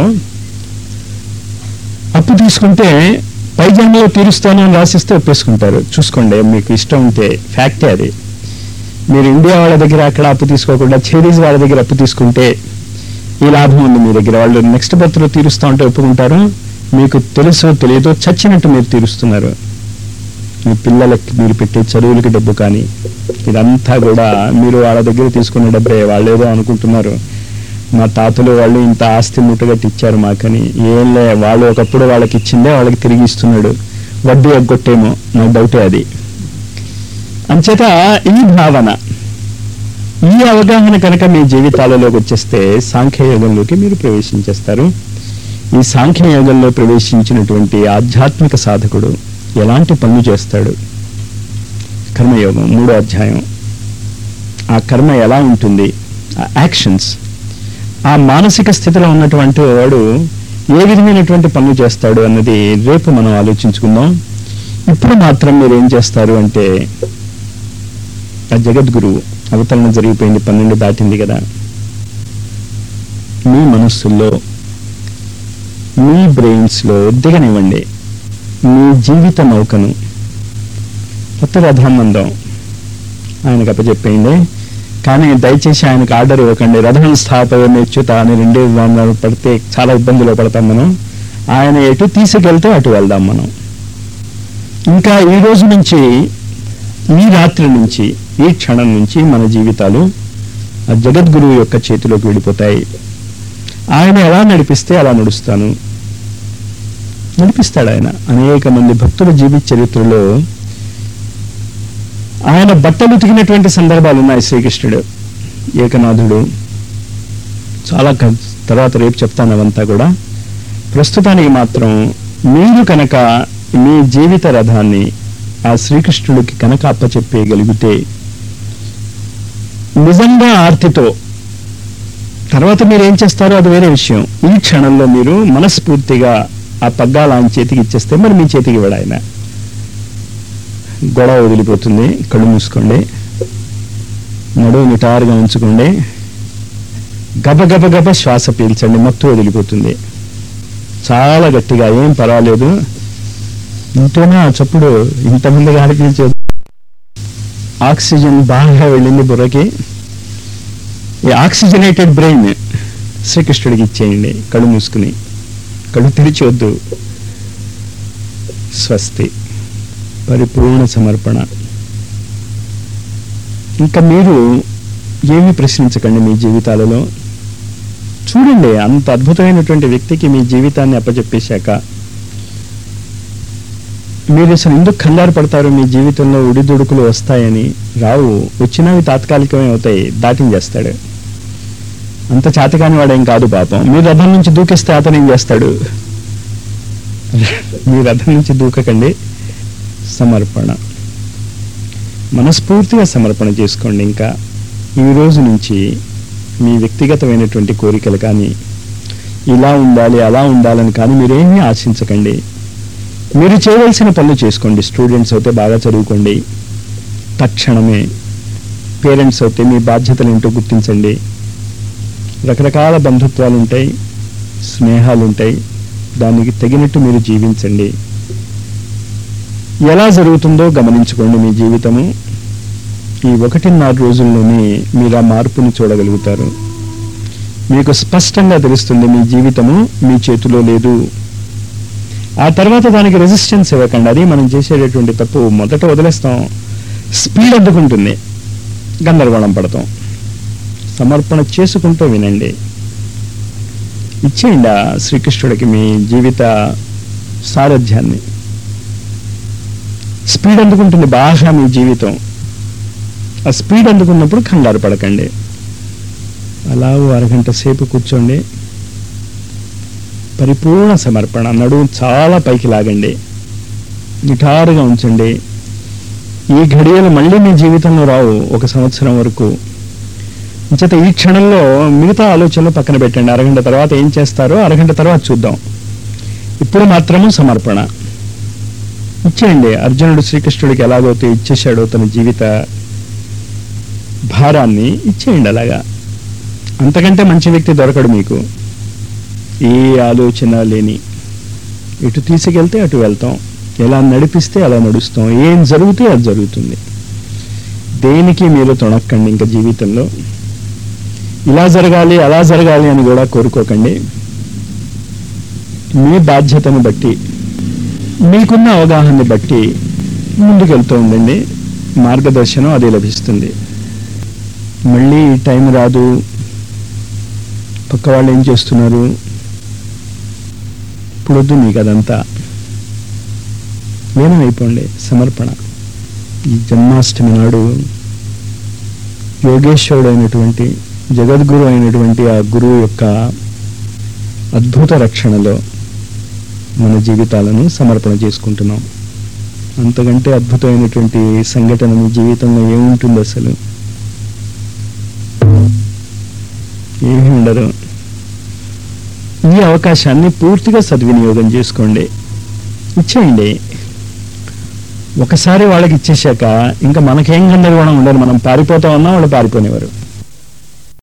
అప్పు తీసుకుంటే పై జన్మలో తీరుస్తాను అని రాసిస్తే ఒప్పేసుకుంటారు. చూసుకోండి, మీకు ఇష్టం ఉంటే. ఫ్యాక్టే అది. మీరు ఇండియా వాళ్ళ దగ్గర అక్కడ అప్పు తీసుకోకుండా చైనీస్ వాళ్ళ దగ్గర అప్పు తీసుకుంటే ఈ లాభం ఉంది మీ దగ్గర. వాళ్ళు నెక్స్ట్ బర్త్లో తీరుస్తా ఉంటే ఒప్పుకుంటారు. మీకు తెలుసో తెలియదో చచ్చినట్టు మీరు తీరుస్తున్నారు. మీ పిల్లలకి మీరు పెట్టే చదువులకి డబ్బు కానీ ఇదంతా కూడా మీరు వాళ్ళ దగ్గర తీసుకునే డబ్బే. వాళ్ళు ఏదో అనుకుంటున్నారు, మా తాతలు వాళ్ళు ఇంత ఆస్తి ముట్టగట్టి ఇచ్చారు మాకని. ఏం లే, వాళ్ళు ఒకప్పుడు వాళ్ళకి ఇచ్చిందే వాళ్ళకి తిరిగి ఇస్తున్నాడు. వడ్డీ ఎగ్గొట్టేమో, నాకు డౌటే అది. అంచేత ఈ భావన, ఈ అవగాహన కనుక మీ జీవితాలలోకి వచ్చేస్తే సాంఖ్యయోగంలోకి మీరు ప్రవేశించేస్తారు. ఈ సాంఖ్యయోగంలో ప్రవేశించినటువంటి ఆధ్యాత్మిక సాధకుడు ఎలాంటి పనులు చేస్తాడు? కర్మయోగం 3వ అధ్యాయం. ఆ కర్మ ఎలా ఉంటుంది, ఆ యాక్షన్స్, ఆ మానసిక స్థితిలో ఉన్నటువంటి వాడు ఏ విధమైనటువంటి పనులు చేస్తాడు అన్నది రేపు మనం ఆలోచించుకుందాం. ఇప్పుడు మాత్రం మీరు ఏం చేస్తారు అంటే, ఆ జగద్గురువు అవతరణ జరిగిపోయింది, 12 దాటింది కదా. మీ మనస్సుల్లో, మీ బ్రెయిన్స్లో దిగనివ్వండి మీ జీవిత నౌకను. కొత్త రథానందం ఆయనకు అప్పచెప్పేయండి. కానీ దయచేసి ఆయనకు ఆర్డర్ ఇవ్వకండి. రథం స్థాపయమేచ్యుత అని 2 విధానాలు పడితే చాలా ఇబ్బందులు పడతాం మనం. ఆయన ఎటు తీసుకెళ్తే అటు వెళ్దాం మనం. ఇంకా ఈ రోజు నుంచి, ఈ రాత్రి నుంచి, ఈ క్షణం నుంచి మన జీవితాలు ఆ జగద్గురువు యొక్క చేతిలోకి వెళ్ళిపోతాయి. ఆయన ఎలా నడిపిస్తే అలా నడిపిస్తాడు ఆయన. అనేక మంది భక్తుల జీవిత చరిత్రలో ఆయన బట్టలు ఉతికినటువంటి సందర్భాలు ఉన్నాయి. శ్రీకృష్ణుడు, ఏకనాథుడు, చాలా తర్వాత రేపు చెప్తాను అవంతా కూడా. ప్రస్తుతానికి మాత్రం మీరు కనుక మీ జీవిత రథాన్ని ఆ శ్రీకృష్ణుడికి కనుక అప్పచెప్పేయగలిగితే, నిజంగా ఆర్తితో, తర్వాత మీరు ఏం చేస్తారో అది వేరే విషయం. ఈ క్షణంలో మీరు మనస్ఫూర్తిగా ఆ పగ్గాలు ఆయన చేతికి ఇచ్చేస్తే మరి మీ చేతికి ఇవ్వడు ఆయన. గొడవ వదిలిపోతుంది. కళ్ళు మూసుకోండి, నడువు నిటారుగా ఉంచుకోండి, గబ శ్వాస పీల్చండి, మత్తు వదిలిపోతుంది. చాలా గట్టిగా, ఏం పర్వాలేదు. ఇంతేనా చప్పుడు? ఇంతమంది గాలి పీల్చే ఆక్సిజన్ బాగా వెళ్ళింది బుర్రకి. ఈ ఆక్సిజనేటెడ్ బ్రెయిన్ శ్రీకృష్ణుడికి ఇచ్చేయండి. కళ్ళు మూసుకుని, కళ్ళు తెరిచొద్దు. స్వస్తి. పరిపూర్ణ సమర్పణ. ఇంకా మీరు ఏమీ ప్రశ్నించకండి మీ జీవితాలలో. చూడండి, అంత అద్భుతమైనటువంటి వ్యక్తికి మీ జీవితాన్ని అప్పచెప్పేశాక మీరు అసలు ఎందుకు కంగారు పడతారు? మీ జీవితంలో ఉడిదుడుకులు వస్తాయని. రావు, వచ్చినవి తాత్కాలికమే అవుతాయి. దాటించేస్తాడు. అంత చేతకాని వాడేం కాదు పాపం. మీరు రథం నుంచి దూకిస్తే అతను ఏం చేస్తాడు? మీ రథం నుంచి దూకకండి. సమర్పణ, మనస్ఫూర్తిగా సమర్పణ చేసుకోండి. ఇంకా ఈ రోజు నుంచి మీ వ్యక్తిగతమైనటువంటి కోరికలు కానీ, ఇలా ఉండాలి అలా ఉండాలని కానీ మీరేమీ ఆశించకండి. మీరు చేయవలసిన పనులు చేసుకోండి. స్టూడెంట్స్ అయితే బాగా చదువుకోండి తక్షణమే. పేరెంట్స్ అయితే మీ బాధ్యతలు ఏంటో గుర్తించండి. రకరకాల బంధుత్వాలు ఉంటాయి, స్నేహాలు ఉంటాయి, దానికి తగినట్టు మీరు జీవించండి. ఎలా జరుగుతుందో గమనించుకోండి. మీ జీవితము ఈ 1.5 రోజుల్లోనే మీరు ఆ మార్పుని చూడగలుగుతారు. మీకు స్పష్టంగా తెలుస్తుంది మీ జీవితము మీ చేతిలో లేదు. ఆ తర్వాత దానికి రెసిస్టెన్స్ ఇవ్వకండి. అది మనం చేసేటటువంటి తప్పు. మొదట వదిలేస్తాం, స్పీడ్ అందుకుంటుంది, గందరగోళం పడతాం. సమర్పణ చేసుకుంటూ వినండి. ఇచ్చేయండి ఆ శ్రీకృష్ణుడికి మీ జీవిత సారథ్యాన్ని. స్పీడ్ అందుకుంటుంది బాగా మీ జీవితం. ఆ స్పీడ్ అందుకున్నప్పుడు కంగారు పడకండి. అలా అరగంట సేపు కూర్చోండి. పరిపూర్ణ సమర్పణ. నడుము చాలా పైకి లాగండి, నిటారుగా ఉంచండి. ఈ ఘడియలు మళ్ళీ మీ జీవితంలో రావు 1 సంవత్సరం వరకు. అంచేత ఈ క్షణంలో మిగతా ఆలోచనలు పక్కన పెట్టండి. అరగంట తర్వాత ఏం చేస్తారో అరగంట తర్వాత చూద్దాం. ఇప్పుడు మాత్రము సమర్పణ ఇచ్చేయండి. అర్జునుడు శ్రీకృష్ణుడికి ఎలాగైతే ఇచ్చేశాడో తన జీవిత భారాన్ని ఇచ్చేయండి. అలాగా అంతకంటే మంచి వ్యక్తి దొరకడు మీకు. ఏ ఆలోచన లేని, ఇటు తీసుకెళ్తే అటు వెళ్తాం, ఎలా నడిపిస్తే అలా నడుస్తాం, ఏం జరిగితే అది జరుగుతుంది. దేనికి మీరు తొణక్కండి. ఇంకా జీవితంలో ఇలా జరగాలి అలా జరగాలి అని కూడా కోరుకోకండి. మీ బాధ్యతను బట్టి, మీకున్న అవగాహనని బట్టి ముందుకెళ్తూ ఉండండి. మార్గదర్శనం అదే లభిస్తుంది. మళ్ళీ టైం రాదు, పక్క వాళ్ళు ఏం చేస్తున్నారు, ఇప్పుడొద్దు మీకు అదంతా. లీనమైపోండి. సమర్పణ. ఈ జన్మాష్టమి నాడు యోగేశ్వరుడు అయినటువంటి, జగద్గురు అయినటువంటి ఆ గురువు యొక్క అద్భుత రక్షణలో మన జీవితాలను సమర్పణ చేసుకుంటున్నాం. అంతకంటే అద్భుతమైనటువంటి సంఘటన మీ జీవితంలో ఏముంటుంది? అసలు ఏమీ ఉండదు. ఈ అవకాశాన్ని పూర్తిగా సద్వినియోగం చేసుకోండి. ఇచ్చేయండి. ఒకసారి వాళ్ళకి ఇచ్చేశాక ఇంకా మనకేం గందరగోళం ఉండదు. మనం పారిపోతా ఉన్నా వాళ్ళు పారిపోనేవారు.